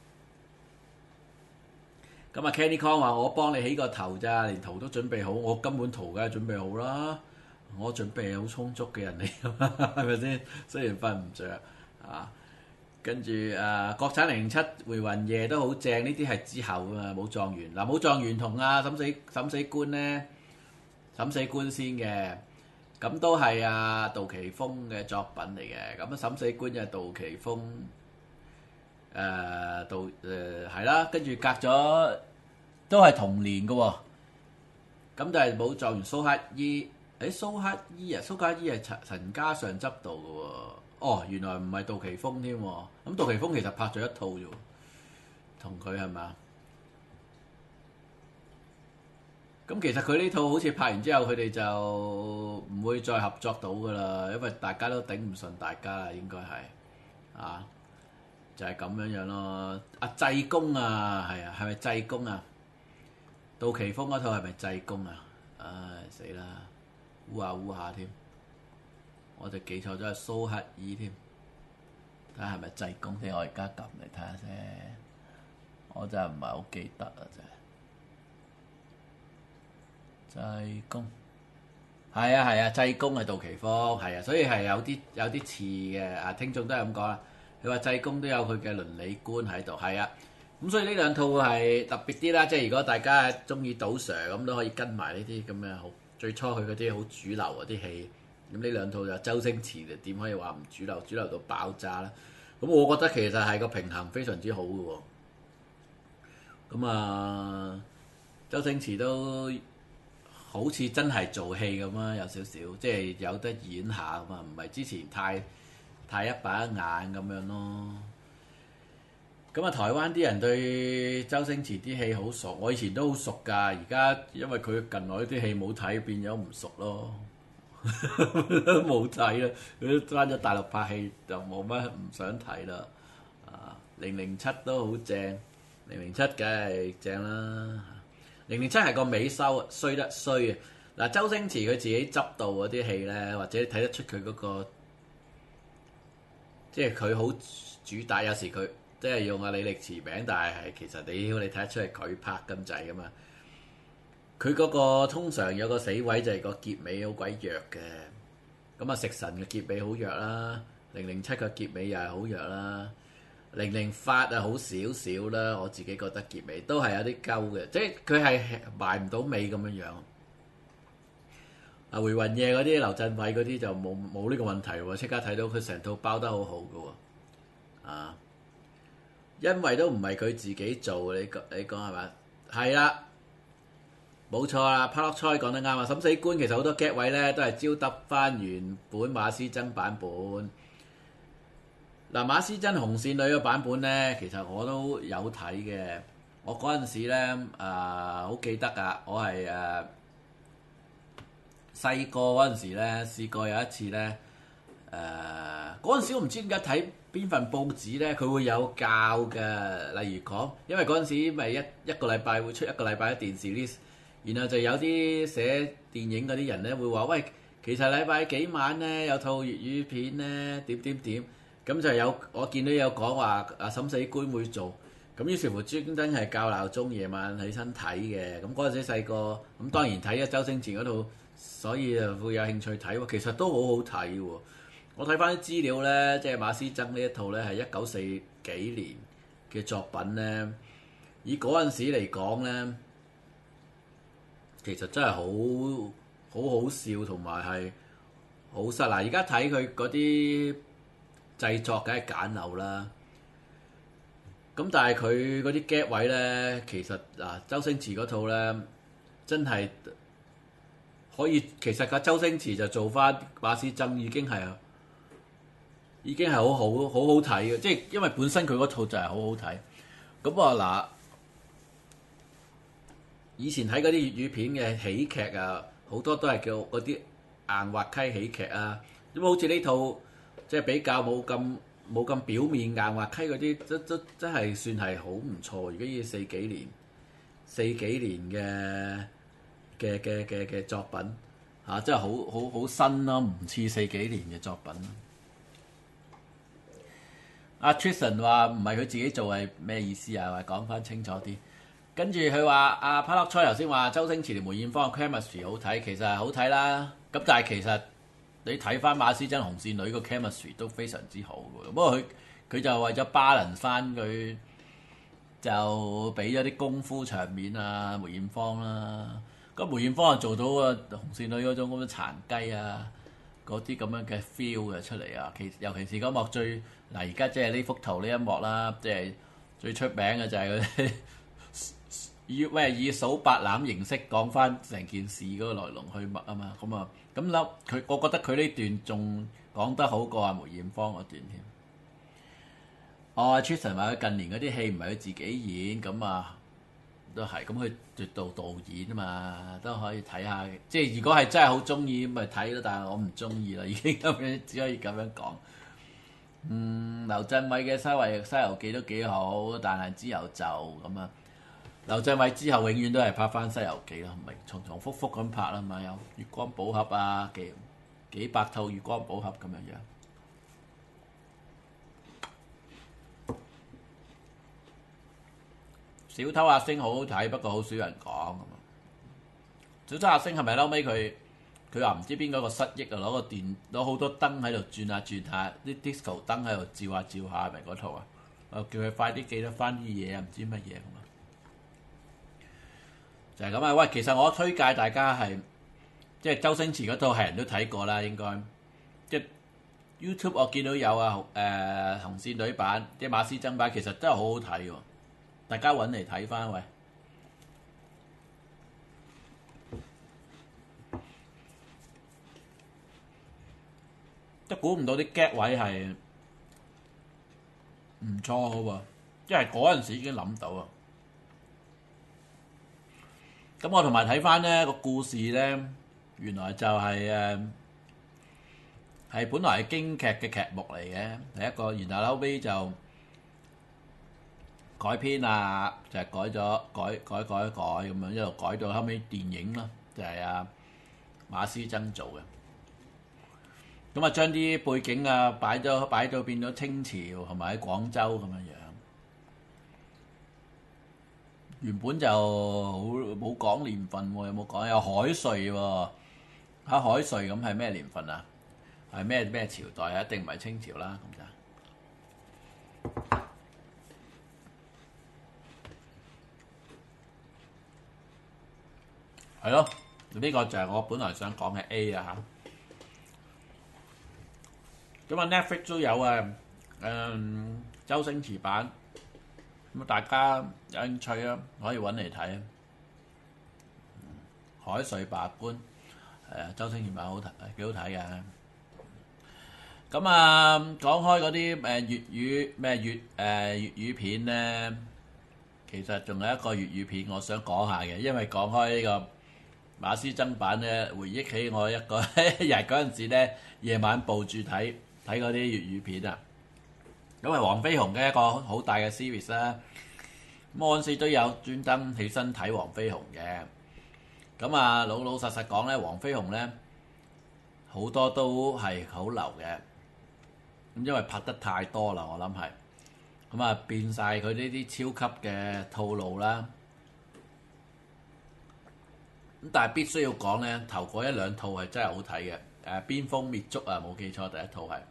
B: 咁啊 Kenny Kong 話：我幫你起個頭咋，連圖都準備好，我根本圖梗係準備好啦。我準備好充足嘅人嚟㗎嘛，係咪先？雖然瞓唔着，跟住國產007回魂夜都好正，呢啲係之後啊嘛，武狀元嗱武狀元同審死官咧，審死官先嘅。咁都係杜琪峰嘅作品嚟嘅，咁審死官就係杜琪峰，係啦，跟住隔咗都係同年嘅喎，咁就係武狀元蘇乞兒，蘇乞兒係陳嘉上執導嘅喎，哦原來唔係杜琪峰添喎，咁杜琪峰其實拍咗一套啫喎，同佢係咪？咁其實佢呢套好似拍完之後，佢哋就唔會再合作到噶啦，因為大家都頂唔順大家啦，應該係就係咁樣樣咯。濟公啊，係啊，係咪濟公啊？杜琪峰嗰套係咪濟公啊？唉死啦，烏下添，我就記錯咗係蘇乞兒添，睇下係咪濟公先，我而家撳嚟睇下先，我真係唔係好記得啊真係。濟公係啊，濟公係杜琪峰係啊，所以係有啲似嘅。聽眾都係咁講啦。佢話濟公都有佢嘅倫理觀喺度，係啊。咁所以呢兩套係特別啲啦。即係如果大家中意賭 Sir 咁，都可以跟埋呢啲咁嘅好最初佢嗰啲好主流嗰啲戲。咁呢兩套就周星馳就點可以話唔主流？主流到爆炸啦。咁我覺得其實係個平衡非常之好嘅喎。咁周星馳都好似真係做戲咁啊，有少少即係有得演下咁啊，唔係之前太一板一眼咁樣咯。咁台灣啲人對周星馳啲戲好熟，我以前都好熟㗎，而家因為佢近來啲戲冇睇，變咗唔熟咯，冇睇啦。佢翻咗大陸拍戲就冇乜唔想睇啦。007都好正，007梗係正啦。007係個尾收衰得衰啊！嗱，周星馳佢自己執導嗰啲戲咧，或者睇得出佢嗰個，即係佢好主打。有時佢即係用李力持名，但係其實你睇得出係佢拍咁滯噶嘛。佢嗰個通常有個死位就係個結尾好鬼弱嘅。咁食神嘅結尾好弱啦，007嘅結尾又係好弱啦。008好少少啦，我自己覺得結尾都係有啲鳩嘅，即係佢係埋唔到尾咁樣樣。回魂夜嗰啲劉鎮偉嗰啲就冇呢個問題喎，即刻睇到佢成套包得好好嘅喎。因為都唔係佢自己做，你講係咪？係啦，冇錯啦 Park Choy 講得啱啊！審死官其實好多 get 位咧都係招得翻原本馬師曾版本。嗱，馬師曾紅線女嘅版本咧，其實我都有睇嘅。我嗰陣時咧，好記得㗎。我係細個嗰陣時咧，試過有一次咧，嗰陣時我唔知點解睇邊份報紙咧，佢會有教嘅。例如講，因為嗰陣時咪一個禮拜會出一個禮拜嘅電視 list，然後就有啲寫電影嗰啲人咧會話：喂，其實禮拜幾晚咧有套粵語片咧點。咁就有我見到有講話審死官會做，咁於是乎專登係校鬧鐘夜晚起身睇嘅。咁嗰陣時細個，咁當然睇咗周星馳嗰套，所以就會有興趣睇喎。其實都好好睇喎。我睇翻啲資料咧，即係馬師曾呢一套咧係1940幾年嘅作品咧，以嗰陣時嚟講咧，其實真係好笑同埋係好實嗱。而家睇佢嗰啲製作梗係簡陋啦。咁但係佢嗰啲 gag 位咧，其實周星馳嗰套咧真係可以。其實個周星馳就做翻馬師曾已經係好好睇嘅，即係因為本身佢嗰套就係好好睇。咁以前睇嗰啲粵語片嘅喜劇啊，好多都係叫嗰啲硬滑稽喜劇啊。咁好似呢套即係比較冇咁表面硬滑稽嗰啲，真係算係好唔錯。如果要四幾年嘅作品真係好新咯，唔似四幾年嘅作品。阿 Tristan 話唔係佢自己做係咩意思啊？話講翻清楚啲。跟住佢話阿 Park Choi 頭先話周星馳同梅艷芳嘅 chemistry 好睇，其實係好睇啦。咁但係其實你睇翻馬師曾紅線女個 chemistry 都非常之好嘅。不過佢就為咗 balance 翻佢，就俾咗啲功夫場面啊梅艷芳啦。咁梅艷芳就做到啊紅線女嗰種咁嘅殘雞啊嗰啲咁樣嘅 feel 嘅出嚟啊。尤其是嗰幕而家即係呢幅圖呢一幕啦，即係最出名嘅就係嗰啲以數白欖形式講翻成件事嗰個來龍去脈啊嘛。咁我覺得佢呢段仲講得好過阿梅艷芳嗰段添。Tristan 話佢近年嗰啲戲唔係佢自己演，咁都係，咁佢做導演啊嘛，都可以睇下。即係如果係真係好中意咁咪睇咯，但係我唔中意啦，已經咁樣只可以咁樣講。劉鎮偉嘅《西遊記》都幾好，但係之後就咁啊。劉鎮偉之後永遠都係拍翻《西遊記》咯，唔係重複咁拍啦嘛。有《月光寶盒》啊，幾百套《月光寶盒》咁樣樣。小偷阿星好好睇，不過好少人講。小偷阿星係咪後尾佢話唔知邊個失憶啊，攞好多燈喺度轉下轉下，啲 disco 燈喺度照下照下，係咪嗰套啊？叫佢快啲記得翻啲嘢啊，唔知乜嘢咁啊！就係咁啊！喂，其實我推介大家係即係周星馳嗰套係人都睇過啦，應該即係 YouTube 我見到有紅線女版，即係馬師曾版，其實真係好好睇喎！大家揾嚟睇翻喂。都估唔到啲 gag 位係唔錯嘅喎，因為嗰陣時已經諗到啊。咁我同埋睇翻呢個故事呢，原來就係本來係京劇嘅劇目嚟嘅，第一個，然後後尾就改編啊，就係改咗改咁樣，一路改到後尾電影啦，就係馬師曾做嘅。咁將啲背景擺到變咗清朝同埋喺廣州咁樣樣。原本就冇講年份喎，有冇講？有海瑞喎，海瑞咁係咩年份啊？係咩朝代啊？一定唔係清朝啦，咁就係咯。呢個就係我本來想講嘅 A 啊嚇。咁Netflix 都有周星馳版，咁大家有興趣啊，可以揾嚟睇。海瑞百官周星馳版好睇，幾好睇嘅。咁講開嗰啲粵語片咧，其實仲有一個粵語片我想講下嘅，因為講開呢個馬師曾版咧，回憶起我一日嗰陣時咧，夜晚抱住睇嗰啲粵語片啊，咁係黃飛鴻嘅一個好大嘅 series 啦。咁嗰陣時都有專登起身睇黃飛鴻嘅。咁老實講咧，黃飛鴻咧好多都係好流嘅。咁因為拍得太多啦，我諗係咁變晒佢呢啲超級嘅套路啦。咁但係必須要講咧，頭嗰一兩套係真係好睇嘅。邊鋒滅族啊，冇記錯第一套係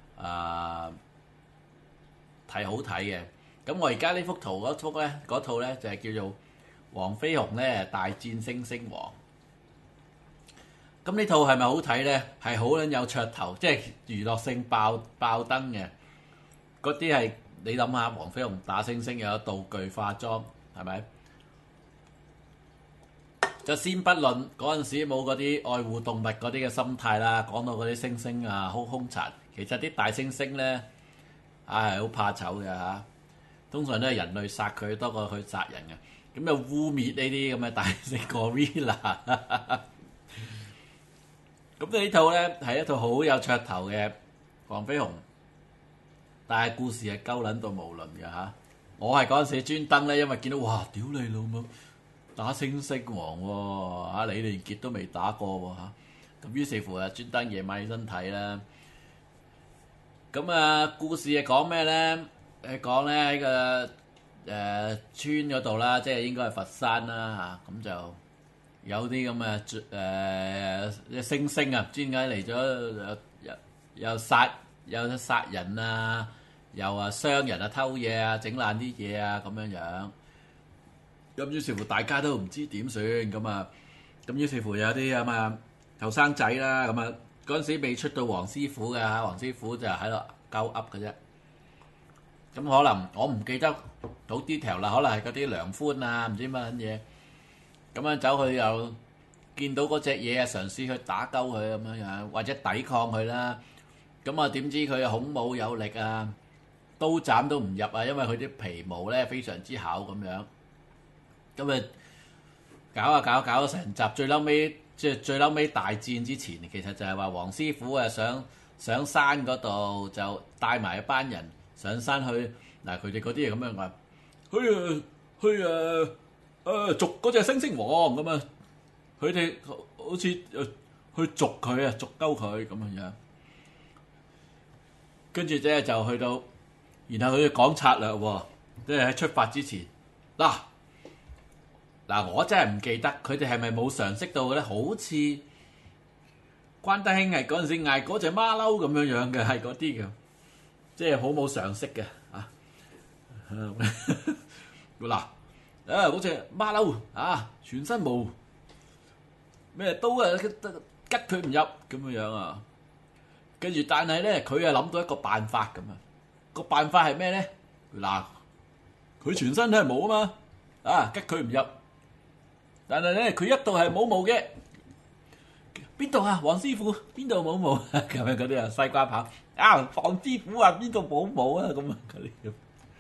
B: 睇好睇嘅。咁我而家呢幅圖嗰套咧就係叫做黃飛鴻咧大戰猩猩王。咁呢套係咪好睇咧？係好撚有噱頭，即係娛樂性爆燈嘅。 嗰啲係你諗下，黃飛鴻打猩猩又有道具化妝，係咪？就先不論嗰陣時冇嗰啲愛護動物嗰啲嘅心態啦，講到嗰啲猩猩啊好兇殘，其實啲大猩猩咧係好怕醜嘅嚇，通常都係人類殺佢多過佢殺人嘅，咁就污蔑呢啲咁嘅大猩 gorilla。咁呢套咧係一套好有噱頭嘅黃飛鴻，但係故事係鳩撚到無倫嘅嚇。我係嗰陣時專登咧，因為見到哇，屌你老母！打猩猩王喎嚇，李連杰都未打過喎嚇，咁於是乎啊，專登夜晚起身睇啦。咁啊，故事係講咩咧？講咧喺個村嗰度啦，即係應該係佛山啦嚇，咁就有啲咁嘅猩猩啊，唔知點解嚟咗又殺人啊，又傷人啊，偷嘢啊，整爛啲嘢啊咁樣樣。咁於是乎大家都唔知點算咁啊！咁於是乎有啲咁啊後生仔啦，咁啊嗰陣時未出到黃師傅嘅嚇，黃師傅就喺度鳩噏嘅啫。咁可能我唔記得好 detail 啦，可能係嗰啲梁寬啊，唔知乜撚嘢。咁樣走去又見到嗰隻嘢啊，嘗試去打鳩佢咁樣樣，或者抵抗佢啦。咁啊點知佢孔武有力啊，刀斬都唔入啊，因為佢啲皮毛咧非常之厚咁樣。咁啊，搞咗成集，最嬲尾大戰之前，其實就係話黃師傅啊想上山嗰度就帶埋一班人上山去嗱，佢哋嗰啲係咁樣話，去捉嗰隻猩猩王咁啊，佢哋好似去捉佢啊，捉鳩佢咁樣樣，跟住咧就去到，然後佢哋講策略喎，即係喺出發之前嗱，我真係唔記得佢哋係咪冇常識到嘅咧？好似關德興係嗰陣時嗌嗰隻馬騮咁樣樣嘅，係嗰啲嘅，即係好冇常識嘅啊！嗱，嗰隻馬騮啊，全身毛咩刀啊，吉佢唔入咁樣樣啊！跟住但係咧，佢啊諗到一個辦法咁啊，個辦法係咩咧？嗱，佢全身都係毛啊嘛，啊吉佢唔入。但係咧，佢一度係冇毛嘅，邊度啊？黃師傅邊度冇毛？咁樣嗰啲啊，西瓜刨啊，黃師傅啊，邊度冇毛啊？咁啊嗰啲，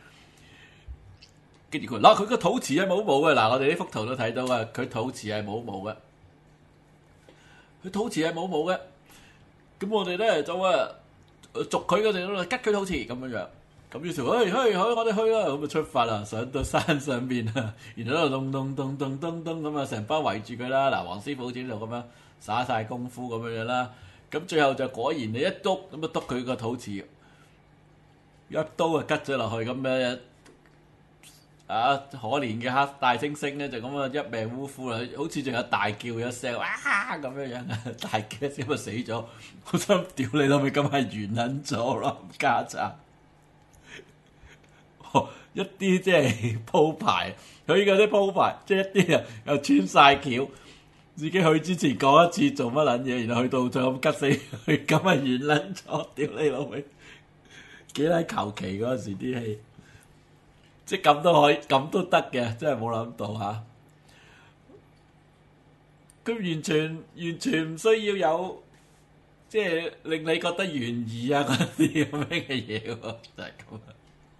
B: 跟住佢嗱，佢個肚臍係冇毛嘅。嗱，我哋呢幅圖都睇到啊，佢肚臍係冇毛嘅，佢肚臍係冇毛嘅。咁我哋咧就捉佢嗰陣咧，吉佢肚臍咁樣樣。咁於是，我哋去啦，咁就出發啦，上到山上邊啊，然後喺度咚咁啊，成班圍住佢啦。嗱，黃師傅好似呢度咁樣耍晒功夫咁樣樣啦。咁最後就果然你一篤咁啊，篤佢個肚臍，一刀啊，吉咗落去咁樣啊！可憐嘅黑大猩猩咧，就咁啊一命嗚呼啦，好似仲有大叫一聲，哇咁樣樣啊，大叫一聲咪死咗。我心屌你老味，咁係完撚咗啦，家陣。一啲即係鋪排，佢嗰啲鋪排，即係一啲啊又穿晒橋，自己去之前講一次做乜撚嘢，然後去到就咁吉死佢，咁啊完撚咗，屌你老味，幾撚求其嗰陣時啲戲，即係咁都可以，咁都得嘅，真係冇諗到嚇。佢完全唔需要有，即係令你覺得懸疑啊嗰啲咁樣嘅嘢喎，就係咁啊！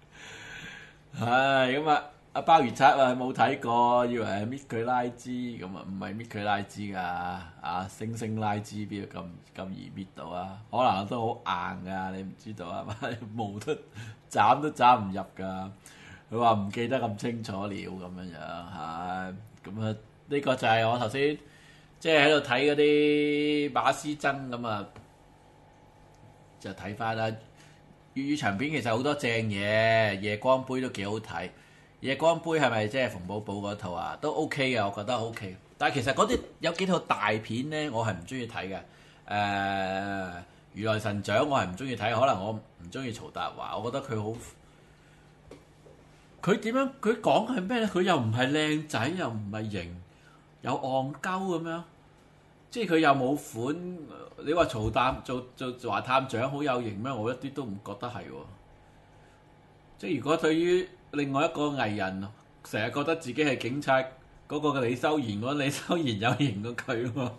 B: 係咁啊！阿鮑魚賊啊冇睇過，以為係搣佢拉枝，咁啊唔係搣佢拉枝㗎，啊猩猩拉枝邊度咁易搣到啊？可能都好硬㗎，你唔知道係嘛？毛都斬唔入㗎。佢話唔記得咁清楚了咁樣樣，係咁啊！呢個就係我頭先即係喺度睇嗰啲馬師曾咁啊，就睇翻啦。粵語長片其實好多正嘢，夜光杯都幾好睇。夜光杯係咪即係馮寶寶嗰套啊？都 OK 嘅，我覺得 OK。但係其實嗰啲有幾套大片咧，我係唔中意睇嘅。如來神掌我係唔中意睇，可能我唔中意曹達華，我覺得佢好。佢點樣？佢講係咩咧？佢又唔係靚仔，又唔係型，又戇鳩咁樣。即係佢又冇款，你話曹探做華探長好有型咩？我一啲都唔覺得係喎。 即係如果對於另外一個藝人，成日覺得自己係警察嗰個嘅李修賢，嗰李修賢有型過佢喎。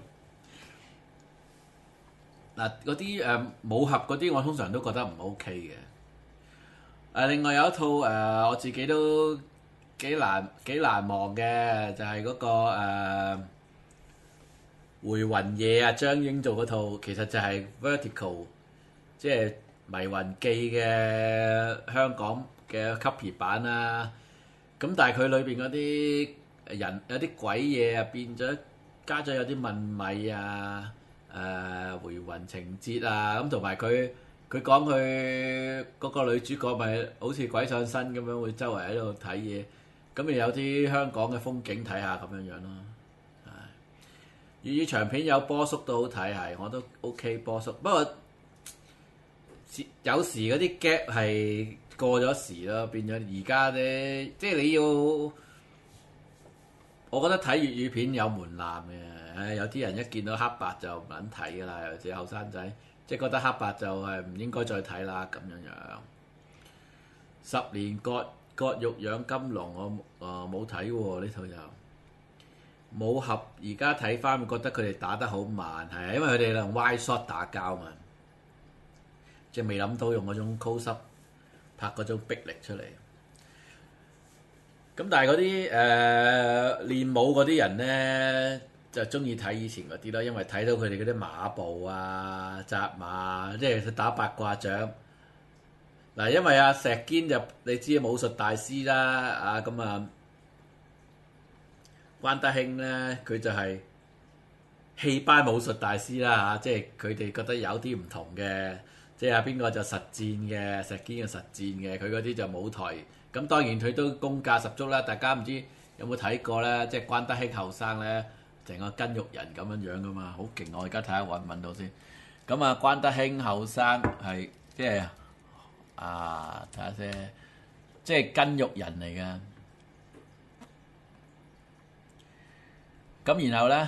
B: 嗱，嗰啲武俠嗰啲，我通常都覺得唔 OK 嘅。另外有一套我自己都幾難忘嘅，就係嗰個回魂夜啊，張英做嗰套，其實就係 Vertical，即係迷魂記嘅香港嘅 copy 版啦。咁但係佢裏邊嗰啲人有啲鬼嘢啊，變咗加咗有啲問米啊，回魂情節啊，咁同埋佢講佢嗰個女主角咪好似鬼上身咁樣，會周圍喺度睇嘢，咁咪有啲香港嘅風景睇下咁樣樣咯。粵語長片有波叔都好睇，係我都 OK 波叔，不過有時嗰啲 gap 係過咗時咯，變咗而家咧，即係你要，我覺得睇粵語片有門檻嘅，有啲人一見到黑白就唔撚睇噶啦，尤其是後生仔，即係覺得黑白就係唔應該再睇啦咁樣樣。10年割肉養金龍，我冇睇喎呢套又。武俠而家睇翻，覺得佢哋打得好慢，係啊，因為佢哋用 wide shot 打交嘛，即係未諗到用嗰種 close up 拍嗰種逼力出嚟。咁但係嗰啲練武嗰啲人咧，就中意睇以前嗰啲咯，因為睇到佢哋嗰啲馬步啊、紮馬，即係打八卦掌。嗱，因為阿石堅就你知武術大師啦，咁啊。關德興咧，佢就係戲班武術大師啦嚇，即係佢哋覺得有啲唔同嘅，即係阿邊個就實戰嘅，石堅嘅實戰嘅，佢嗰啲就舞台。咁當然佢都功架十足啦，大家唔知有冇睇過咧？即係關德興後生咧，成個筋肉人咁樣樣噶嘛，好勁！我而家睇下揾唔揾到先。咁啊，關德興後生係即係睇下先，即係筋肉人嚟嘅。咁然後咧，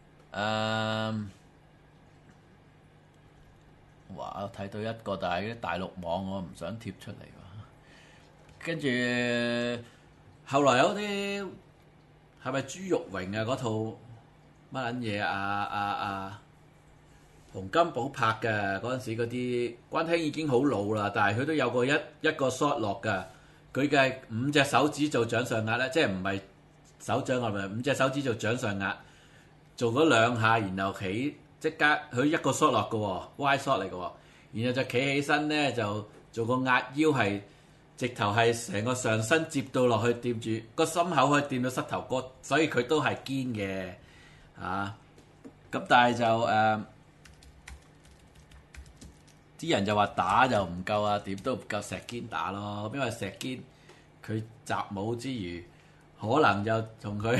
B: 哇！我睇到一個，但係啲大陸網我唔想貼出嚟喎。跟住後來有啲係咪朱玉榮啊？嗰套乜撚嘢啊？洪金寶拍嘅嗰陣時，嗰啲關興已經好老啦，但係佢都有個一個 shot 落㗎。佢嘅5隻手指做掌上壓咧，即係唔係？手掌係咪5隻手指做掌上壓，做咗2下，然後企即刻佢一個 shot 落嘅喎，wide shot 嚟嘅喎，然後就企起身咧就做個壓腰，係直頭係成個上身接到落去，掂住個心口可以掂到膝頭哥，所以佢都係堅嘅咁但係就啲人就話打就唔夠啊，點都唔夠石堅打咯，因為石堅佢習武之餘。可能就同佢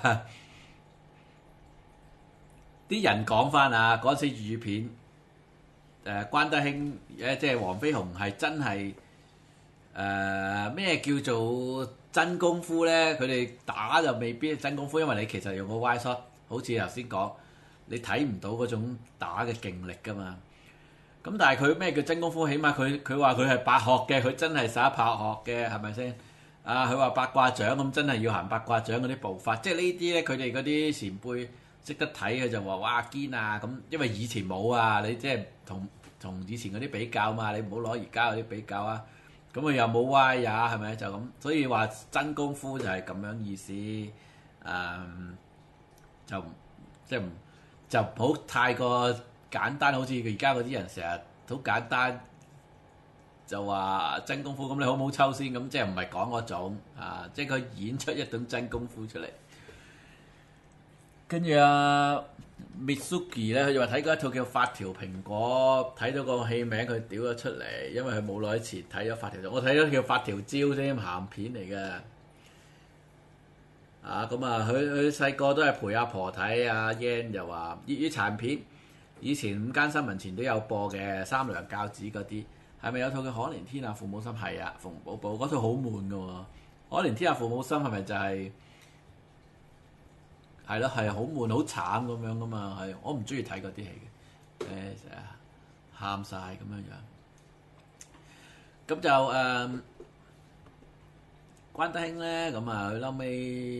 B: 啲人講翻啊，嗰陣時粵語片關德興即係黃飛鴻係真係咩叫做真功夫咧？佢哋打就未必係真功夫，因為你其實用個 wide shot，好似頭先講，你睇唔到嗰種打嘅勁力噶嘛。咁但係佢咩叫真功夫？起碼佢話佢係白學嘅，佢真係耍白學嘅，係咪先？佢話八卦掌咁，真係要行八卦掌嗰啲步法，即係呢啲咧，佢哋嗰啲前輩識得睇嘅就話哇堅啊咁，因為以前冇啊，你即係同以前嗰啲比較嘛，你唔好攞而家嗰啲比較啊。咁佢又冇歪呀，係咪就咁？所以話真功夫就係咁樣意思，就即係就唔好太過簡單，好似而家嗰啲人成日好簡單。就話真功夫咁，你好唔好抽先？咁即係唔係講嗰種即係佢演出一種真功夫出嚟。跟住Mitsuki 咧，佢就話睇過一套叫《發條蘋果》，睇到個戲名佢屌咗出嚟，因為佢冇耐前睇咗《發條》，我睇咗叫《發條蕉》啫，鹹片嚟嘅。佢細個都係陪阿婆睇，阿 Yan 就話粵語殘片，以前5間新聞前都有播嘅，三娘教子嗰啲。係咪有套叫《可憐天下父母心》？係啊，馮寶寶嗰套好悶㗎喎，《可憐天下父母心》係咪就係咯？係好悶好慘咁樣噶嘛？係我唔中意睇嗰啲戲嘅，成日喊晒咁樣樣。咁就關德興咧，咁啊佢後尾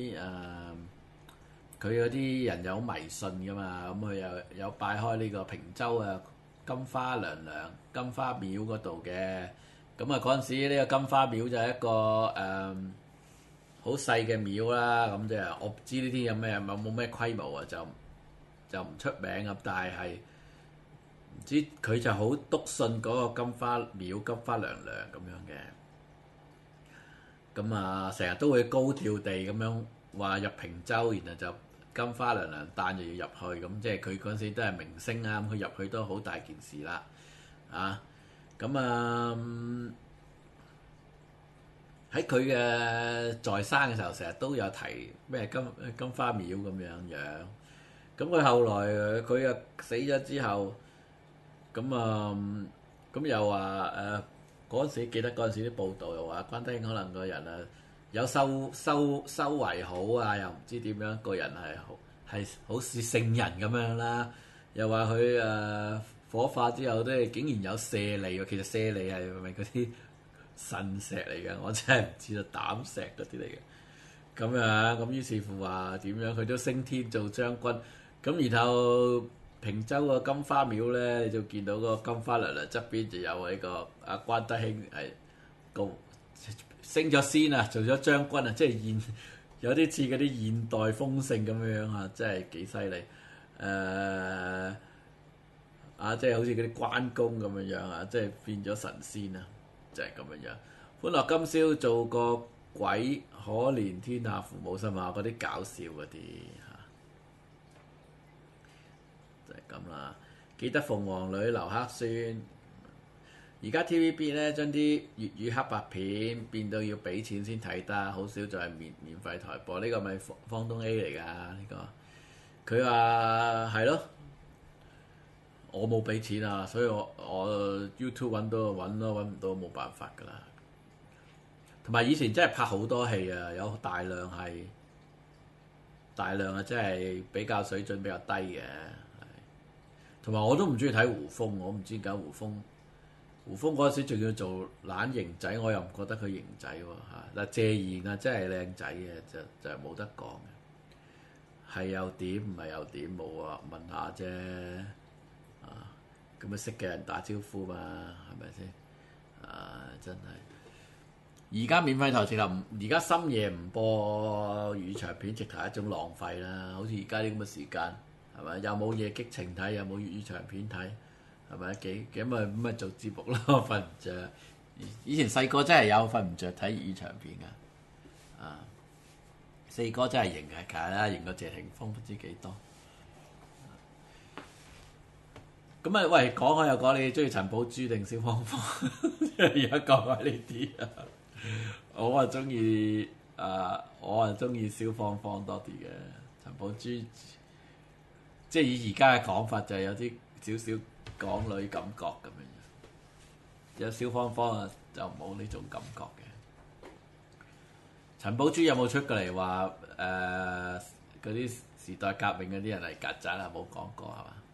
B: 佢嗰啲人又好迷信噶嘛，咁佢又有拜開呢個平洲啊金花娘娘金花廟嗰度嘅，咁啊嗰陣時呢個金花廟就係一個好細嘅廟啦，咁即係我唔知呢啲有冇咩規模啊，就唔出名啊，但係唔知佢就好篤信嗰個金花廟金花娘娘咁樣嘅，咁啊成日都會高調地咁樣話入平洲，然後就金花娘娘誕就要入去，咁即係佢嗰陣時都係明星啊，咁佢入去都好大件事啦，啊，咁啊喺佢嘅在生嘅時候，成日都有提咩金花廟咁樣樣。咁佢後來佢又死咗之後，咁又話嗰陣時記得嗰陣時啲報道又話關德興可能個人啊有修為好啊，又唔知點樣個人係好似聖人咁樣啦。又話佢火化之後都竟然有舍利喎，其實舍利係咪嗰啲腎石嚟嘅？我真係唔知道，膽石嗰啲嚟嘅。咁於是乎話點樣佢都升天做將軍。咁然後平洲個金花廟咧，你就見到個金花娘娘側邊就有呢個阿關德興係個升咗仙啊，做咗將軍啊，即係有啲似嗰啲現代封聖咁樣啊，真係幾犀利。即係好似嗰啲關公咁樣啊，即係變咗神仙啊，就係咁樣樣。歡樂今宵做個鬼，可憐天下父母心啊！嗰啲搞笑嗰啲嚇，就係咁啦。記得鳳凰女留黑孫。而家 TVB 咧將啲粵語黑白片變到要俾錢先睇得，好少就係免費台播。呢個咪方東 A 嚟㗎呢個。佢話係咯。我冇俾錢啊，所以我 YouTube 揾到就揾咯，揾唔到冇辦法㗎啦。同埋以前真係拍好多戲啊，有大量啊，真係比較水準比較低嘅。同埋我都唔中意睇胡楓，我唔知點解胡楓嗰陣時仲要做懶型仔，我又唔覺得佢型仔喎嚇。嗱謝賢啊真係靚仔嘅，就係冇得講嘅。係又點唔係又點冇啊？問下啫。咁咪識嘅人打招呼嘛，係咪先？真係。而家免費台直頭唔，而家深夜唔播粵語長片，直頭係一種浪費啦。好似而家啲咁嘅時間，係咪？又冇嘢激情睇，又冇粵語長片睇，係咪？咁咪做節目咯，瞓唔着。以前細個真係有瞓唔着睇粵語長片㗎。四哥真係型係啦，型過謝霆鋒不知幾多。咁啊，喂，講開又講，你中意陳寶珠定蕭芳芳？而家講下呢啲啊，我啊中意蕭芳芳多啲嘅。陳寶珠即係以而家嘅講法，就係有啲少少港女感覺咁樣。有蕭芳芳啊，就冇呢種感覺嘅。陳寶珠有冇出過嚟話嗰啲時代革命嗰啲人係曱甴啊？冇講過係嘛？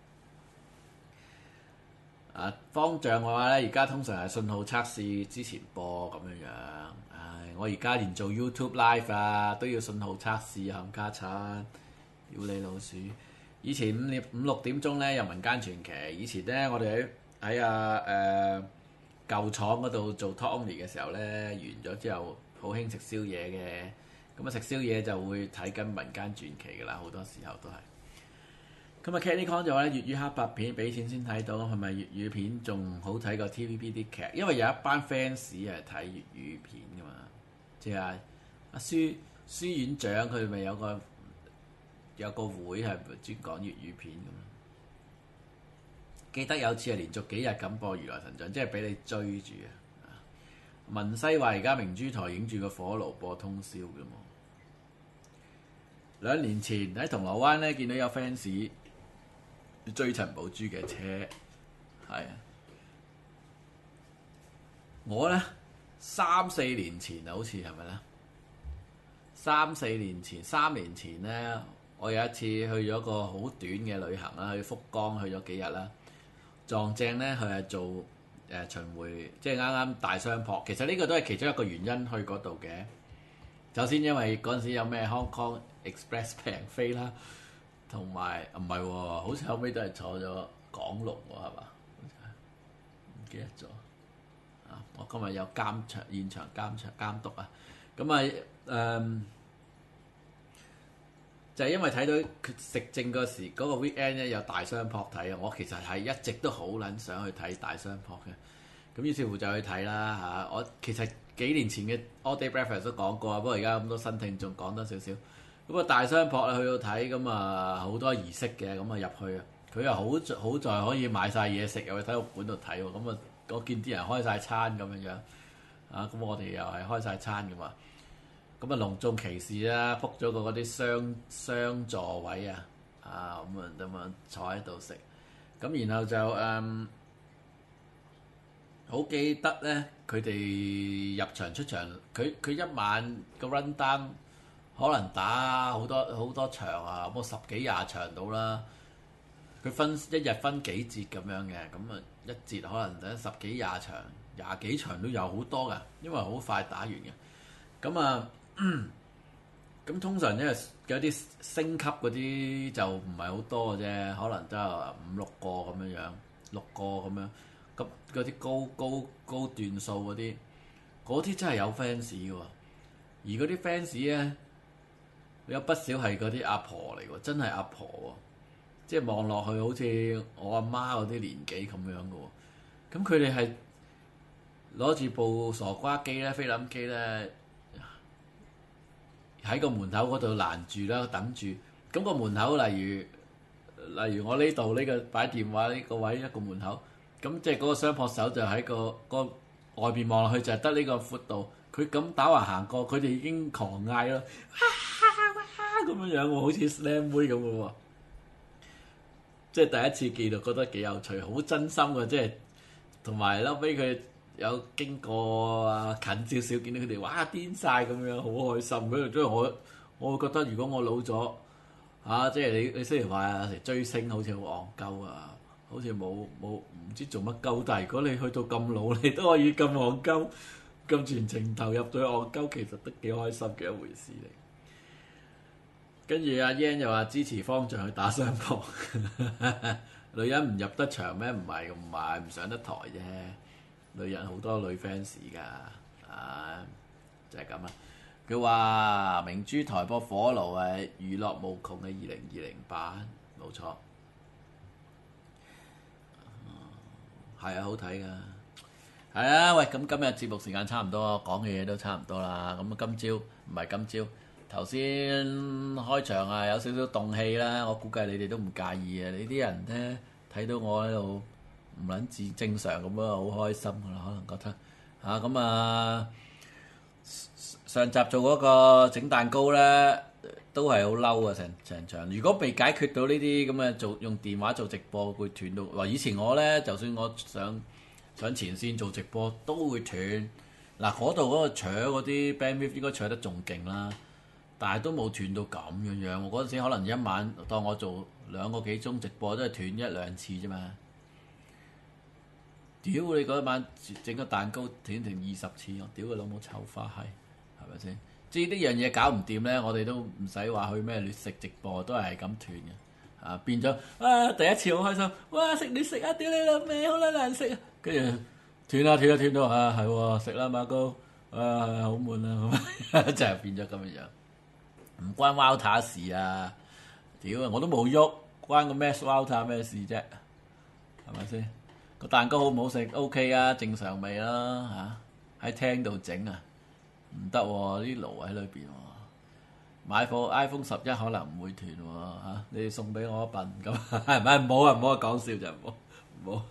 B: 方丈嘅話咧，而家通常係信號測試之前播咁樣樣。我而家連做 YouTube Live 啊都要信號測試冚家鏟，屌你老鼠！以前五六點鐘咧有民間傳奇，以前咧我哋喺舊廠嗰度做 Tony 嘅時候咧，完咗之後好興食宵夜嘅，咁啊食宵夜就會睇緊民間傳奇噶啦，好多時候都係。咁啊 Candy Con 就話咧粵語黑白片俾錢先睇到，係咪粵語片仲好睇過 TVB 啲劇？因為有一班 fans 係睇粵語片噶嘛，即係阿書院長佢咪有個會係專講粵語片咁。記得有次係連續幾日咁播《如來神掌》，即係俾你追住啊！文西話而家明珠台影住個火爐播通宵嘅嘛。2年前喺銅鑼灣咧見到有 fans追陳寶珠嘅車，係啊！我咧3-4年前啊，好似係咪咧？3年前咧，我有一次去咗個好短嘅旅行啦，去福岡去咗幾日啦，撞正咧佢係做巡迴，即係啱啱大相撲。其實呢個都係其中一個原因去嗰度嘅。 首先因為嗰陣時有咩 Hong Kong Express 平飛啦，同埋唔係喎，好似後尾都係坐咗港龍喎，係嘛？唔記得咗啊！我今日有現場監督啊，咁啊就係因為睇到食正嗰時嗰個 weekend 咧有大相撲睇啊！我其實係一直都好撚想去睇大相撲嘅，咁於是乎就去睇啦嚇。我其實幾年前嘅 All Day Breakfast 都講過啊，不過而家咁多新聽眾講多少少。咁啊大相撲去到睇，咁啊好多儀式嘅，咁啊入去啊，佢又好在可以買晒嘢食，又去體育館度睇喎。咁啊我見啲人開晒餐咁樣啊，咁我哋又係開晒餐噶嘛。咁啊隆重其事啦，book咗個嗰啲雙座位啊，咁啊坐喺度食，咁然後就好記得咧，佢哋入場出場，佢一晚個 run down 可能打好多場啊，咁啊10幾20場到啦。佢一日分幾節咁樣嘅，咁啊一節可能等10幾20場，20幾場都有好多㗎，因為好快打完嘅。咁啊〜咁通常因為有啲升級嗰啲就唔係好多嘅啫，可能都係5、6個咁樣，6個咁樣。咁嗰啲高段數嗰啲真係有 fans 嘅喎。而嗰啲 fans 咧，有不少係嗰啲阿婆嚟喎，真係阿婆喎。即係望落去好似我阿媽嗰啲年紀咁樣嘅喎。咁佢哋係攞住部傻瓜機咧、菲林機咧。喺個門口嗰度攔住啦，等住。咁個門口例如我呢度呢個擺電話呢個位一個門口，咁即係嗰個雙撲手就喺個外邊望落去就係得呢個闊度。佢咁打橫行過，佢哋已經狂嗌咯，咁樣喎，好似靚妹咁嘅喎。即係第一次見到，覺得幾有趣，好真心嘅，即係同埋後尾佢。有經過啊，近少少見到佢哋，哇癲晒咁樣，好開心。嗰度我會覺得，如果我老咗即係你雖然話有時追星好似好戇鳩啊，好似冇唔知做乜鳩，但係如果你去到咁老，你都可以咁戇鳩，咁全程投入對戇鳩，其實都幾開心嘅一回事嚟。跟住阿 Yan 又話支持方丈去打雙撲，女人唔入得場咩？唔係唔上得台啫。女人好多女 fans 㗎，就係咁啊！佢話明珠台播火爐係娛樂無窮嘅2020版，冇錯。係啊，好睇㗎。係啊，喂，咁今日節目時間差唔多，講嘅嘢都差唔多啦。咁今朝頭先開場啊，有少少動氣啦。我估計你哋都唔介意啊。你啲人咧睇到我喺度。唔撚至正常咁啊，好開心噶啦，可能覺得咁啊。上集做嗰個整蛋糕咧，都係好嬲啊！成場，如果未解決到呢啲咁嘅用電話做直播，會斷到。話以前我咧，就算我上前線做直播都會斷。嗱，嗰度嗰個搶嗰啲 bandwidth 應該搶得仲勁啦，但係都冇斷到咁樣。我嗰陣時可能一晚當我做2個幾鐘直播，都係斷1-2次啫嘛。屌你嗰晚整個蛋糕斷成20次，我屌佢老母臭花閪，係咪先？即係呢樣嘢搞唔掂咧，我哋都唔使話去咩劣食直播，都係咁斷嘅。變咗第一次好開心，哇食劣食啊！屌你老味，好撚難食啊！跟住斷到係喎，食啦馬糕，好悶啊！咁就係變咗咁樣，唔關 Walter 事啊！屌啊，我都冇喐，關個 Max Walter 咩事啫？係咪先？個蛋糕好唔好食 ？OK 啊，正常味啦喺廳度整啊，唔得喎，啲爐喺裏邊喎。買貨 iPhone 11可能唔會斷喎你哋送俾我一笨咁，係咪？唔好講笑就唔好，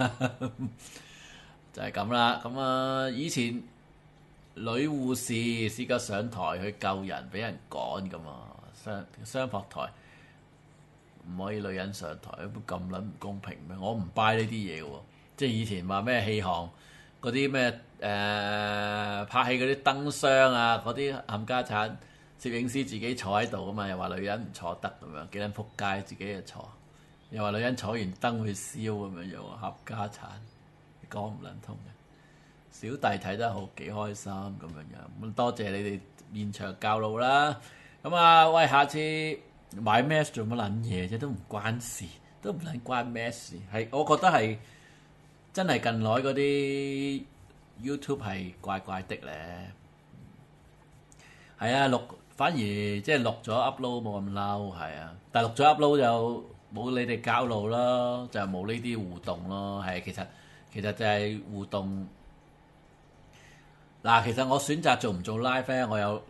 B: 就係咁啦。咁以前女護士試過上台去救人，俾人趕㗎嘛，雙撲台。唔可以女人上台，咁撚唔公平咩？我唔 buy 呢啲嘢喎，即係以前話咩戲行嗰啲咩拍戲嗰啲燈箱啊，嗰啲冚家產攝影師自己坐喺度噶嘛，又話女人唔坐得咁樣，幾撚仆街自己就坐，又話女人坐完燈會燒咁樣樣喎，冚家產講唔撚通嘅。 小弟睇得好幾開心咁樣。咁多謝你哋現場教路啦。咁啊，喂，下次買 mask 做乜撚嘢啫？都唔關事，都唔撚關咩事。係我覺得係真係近來嗰啲 YouTube 係怪怪的咧。係啊，反而即係錄咗 upload 冇咁嬲，係啊。但係錄咗 upload 就冇你哋教路咯，就冇呢啲互動咯。係其實就係互動。嗱，其實我選擇做唔做 live 咧，我有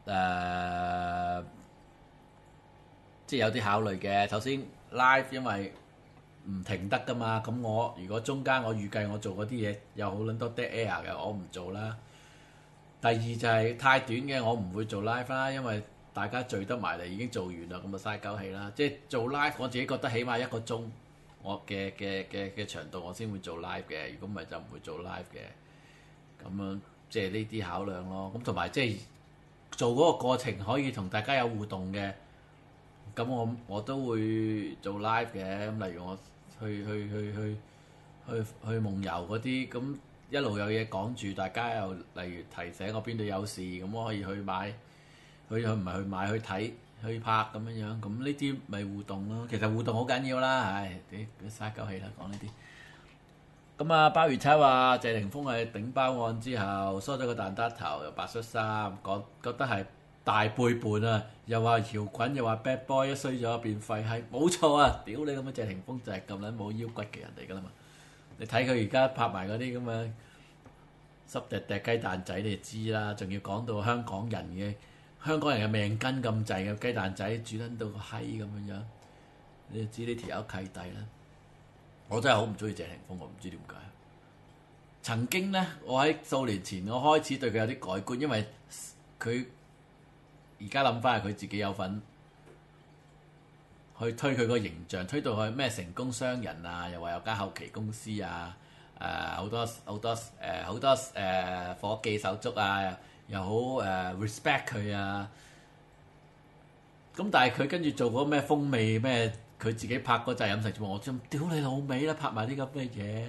B: 即係有啲考慮嘅。首先 live 因為唔停得噶嘛，咁我如果中間我預計我做嗰啲嘢有好撚多 dead air 嘅，我唔做啦。第二就係太短嘅，我唔會做 live 啦，因為大家聚得埋嚟已經做完啦，咁就嘥鳩氣啦。即係做 live，我自己覺得起碼1個鐘，我嘅長度我先會做 live 嘅。如果唔係就唔會做 live 嘅。咁樣即係呢啲考量咯。咁同埋即係做嗰個過程可以同大家有互動嘅，咁我都會做 live 嘅。咁例如我去夢遊嗰啲咁。一路有嘢講住，大家又例如提醒我邊度有事，咁我可以去買，唔係去買去睇去拍咁樣樣，咁呢啲咪互動咯。其實互動好緊要啦，唉，啲嘥鳩氣啦，講呢啲。咁啊，鮑魚叉話謝霆鋒係頂包案之後梳咗個蛋撻頭，又白恤衫，覺得係大背叛啊！又話搖滾，又話 bad boy， 一衰咗變廢閪，冇錯啊！屌你咁嘅謝霆鋒就係咁撚冇腰骨嘅人嚟㗎啦嘛〜你睇佢而家拍埋嗰啲咁嘅濕滴滴雞蛋仔，你就知啦。仲要講到香港人嘅命根咁滯嘅雞蛋仔煮撚到個閪咁樣樣，你就知呢條友契弟啦。我真係好唔中意謝霆鋒，我唔知點解。曾經咧，我喺數年前我開始對佢有啲改觀，因為佢而家諗翻係佢自己有份去推佢個形象，推到去咩成功商人啊，又話有間後期公司啊，好多伙計手足啊，又好respect 佢啊。咁但係佢跟住做嗰咩風味咩，佢自己拍嗰陣飲食節目，我真屌你老味啦！拍埋啲咁嘅嘢，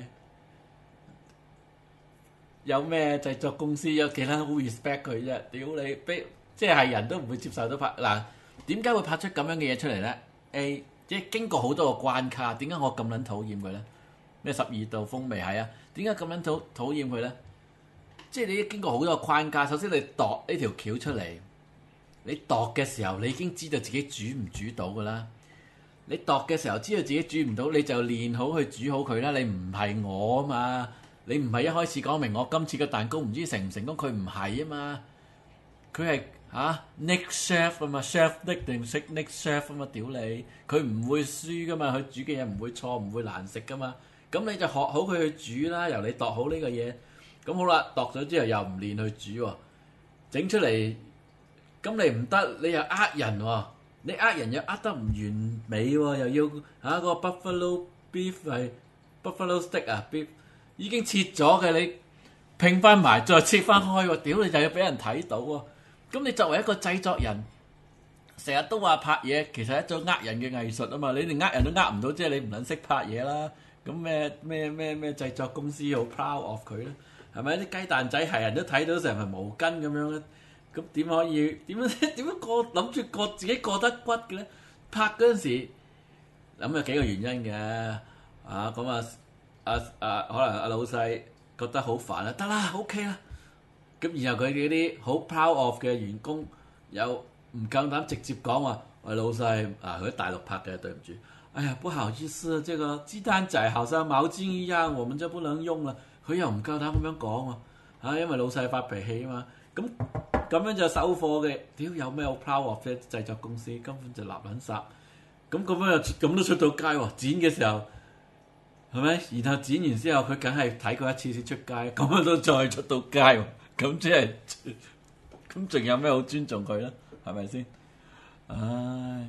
B: 有咩製作公司有幾多好 respect 佢啫？屌你，即係人都唔會接受到拍嗱，點解會拍出咁樣嘅嘢出嚟咧？即係經過好多個關卡，點解我咁撚討厭佢咧？咩12度風味係啊？點解咁撚討厭佢咧？即係你經過好多個關卡，首先你度呢條橋出嚟，你度嘅時候你已經知道自己煮唔煮到噶啦。你度嘅時候知道自己煮唔到，你就練好去煮好佢啦。你唔係我啊嘛，你唔係一開始講明我今次嘅蛋糕唔知成唔成功，佢唔係啊嘛，佢係。Nick Chef 啊嘛 ，Chef Nick 定識 Nick Chef 啊嘛，屌你！佢唔會輸噶嘛，佢煮嘅嘢唔會錯，唔會難食噶嘛。咁你就學好佢去煮啦，由你度好呢個嘢。咁好啦，度咗之後又唔練去煮喎，整出嚟咁你唔得，你又呃人喎，你呃人又呃得唔完美喎，又要個 Buffalo Beef 係 Buffalo Steak 啊 Beef 已經切咗嘅，你拼翻埋再切翻開喎，屌你就要俾人睇到喎。咁你作為一個製作人，成日都話拍嘢其實係一種呃人嘅藝術啊嘛！你連呃人都呃唔到，即係你唔撚識拍嘢啦。咁咩製作公司好 proud of 佢咧？係咪啲雞蛋仔係人都睇到成份毛巾咁樣咧？咁點可以點樣諗住自己過得骨嘅咧？拍嗰陣時諗有幾個原因嘅可能阿老細覺得好煩啦，得啦 OK 啦。咁然後佢哋啲好 proud of 嘅員工又唔夠膽直接講話，喂老細佢喺大陸拍嘅，對唔住，哎呀不好意思，這個雞蛋仔好像毛巾一樣，我們就不能用啦。佢又唔夠膽咁樣講喎，因為老細發脾氣啊嘛。咁樣就收貨嘅，屌有咩好 proud of 嘅製作公司根本就立撚殺。咁樣又咁都出到街喎，剪嘅時候係咪？然後剪完之後佢梗係睇過一次先出街，咁樣都再出到街喎。咁即係，咁仲有咩好尊重佢咧？係咪先？唉，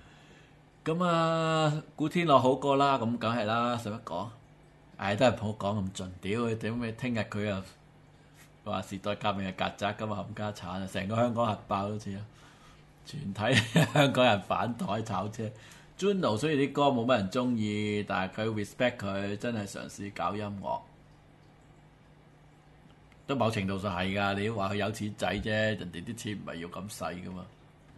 B: 咁古天樂好過啦，咁梗係啦，使乜講？唉，都係唔好講咁盡。屌佢點咩？聽日佢又話時代革命係曱甴㗎嘛，冚家鏟啊！成個香港核爆都似啦，全體香港人反台炒車。Juno 雖然啲歌冇乜人中意，但係佢 respect 佢，真係嘗試搞音樂。 都某程度上係㗎。你話佢有錢仔啫，人哋啲錢唔係要咁使㗎嘛。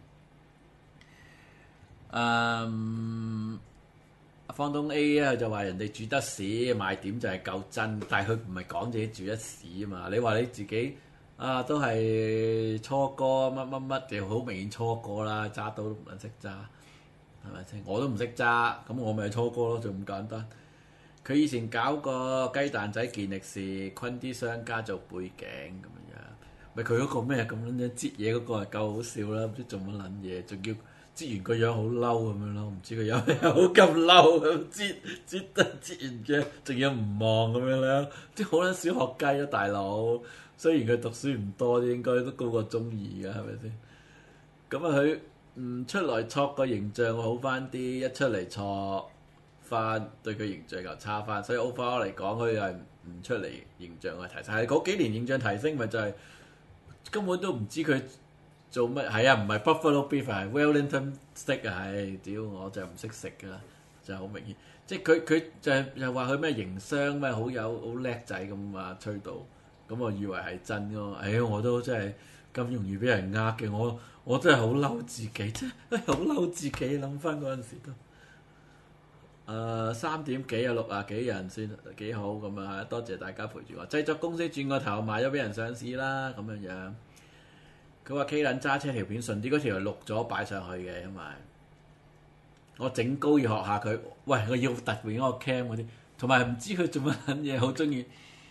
B: 方東 A 咧就話人哋住得屎，賣點就係夠真，但係佢唔係講自己住得屎啊嘛。你話你自己都係初哥乜乜乜，就好明顯初哥啦，揸刀都唔撚識揸，係咪先？我都唔識揸，咁我咪初哥咯，就咁簡單。佢以前搞個雞蛋仔健力士，昆啲商家做背景咁樣，咪佢嗰個咩咁撚樣擠嘢嗰個係夠好笑啦，唔知做乜撚嘢，仲要擠完個樣好嬲咁樣咯，唔知佢有咩好咁嬲咁擠完嘅，仲要唔望咁樣咧，即係好撚小學雞啊大佬！雖然佢讀書唔多，應該都高過中二㗎，係咪先？咁啊佢出來挫個形象會好翻啲，一出嚟挫翻對佢形象又差翻，所以 overall 嚟講佢係唔出嚟形象嘅提升，係嗰幾年形象提升咪就係、根本都唔知佢做乜，係啊唔係 Buffalo Beef 係 Wellington Steak 啊，係屌我就唔識食㗎啦，就係好明顯，即係佢就係又話佢咩營商咩好叻仔咁啊吹到，咁我以為係真㗎，我都真係咁容易俾人呃嘅，我真係好嬲自己，真係好嬲自己，諗翻嗰陣時都。3點幾有60幾人算幾好咁啊！多謝大家陪住我。製作公司轉個頭賣咗俾人上市啦，咁樣樣。佢話 K 撚揸車條片順啲，嗰條係錄咗擺上去嘅，因為我整高要學下佢。喂，我要突變嗰個 cam 嗰啲，同埋唔知佢做乜撚嘢，好中意。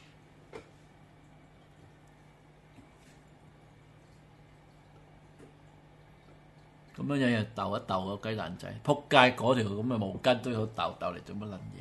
B: 咁樣樣又鬥一鬥個雞蛋仔，撲街嗰條咁嘅毛巾都要鬥嚟做乜撚嘢？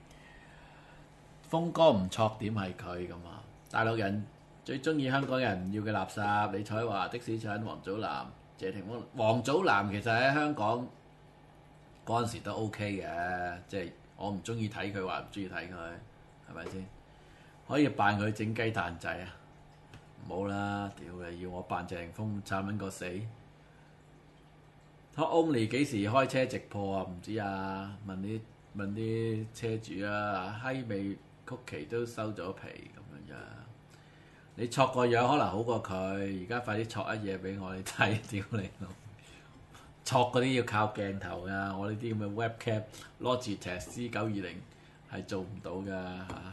B: 峰哥唔錯點係佢咁啊！大陸人最中意香港人唔要嘅垃圾，李彩華、的士陳、王祖藍、謝霆鋒。王祖藍其實喺香港嗰陣時都 OK 嘅，即係我唔中意睇佢，話唔中意睇佢，係咪先？可以扮佢整雞蛋仔啊！唔好啦，屌你要我扮謝霆鋒慘撚過死！Only 幾時開車直播啊？唔知啊，問啲車主啊，閪味曲奇都收咗皮咁樣樣。你戳個樣可能好過佢，而家快啲戳一嘢俾我哋睇，屌你老！戳嗰啲要靠鏡頭㗎，我呢啲咁嘅 webcam Logitech C920係做唔到㗎嚇。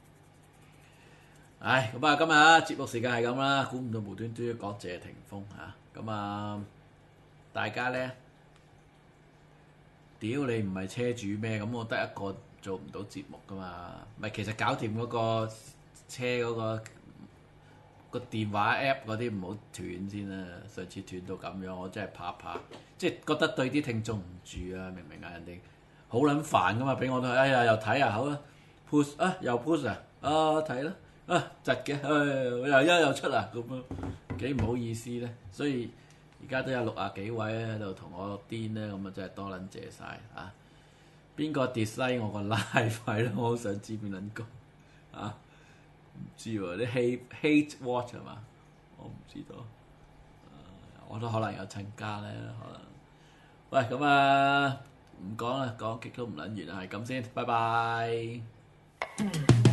B: 唉，咁啊，今日節目時間係咁啦，估唔到無端端講謝霆鋒嚇，咁啊〜大家咧，屌你唔係車主咩？咁我得一個做唔到節目噶嘛？咪其實搞掂嗰個車嗰個電話 app 嗰啲唔好斷先啦。上次斷到咁樣，我真係怕，即係覺得對啲聽眾唔住啊！明唔明啊？人哋好撚煩噶嘛，俾我都哎呀又睇啊，好啦 push 啊又 push 啊睇啦窒嘅，又出啊咁樣幾唔好意思咧，所以。而家都有60幾位喺度同我癲咧，咁啊真係多撚謝晒嚇！邊個 dislike 我個 live 咯？我好想知邊撚個啊？唔知喎，啲 hate watch 係嘛？我唔知道，我都可能有親家咧，可能。喂，咁啊唔講啦，講極都唔撚完啊，係咁先，拜拜。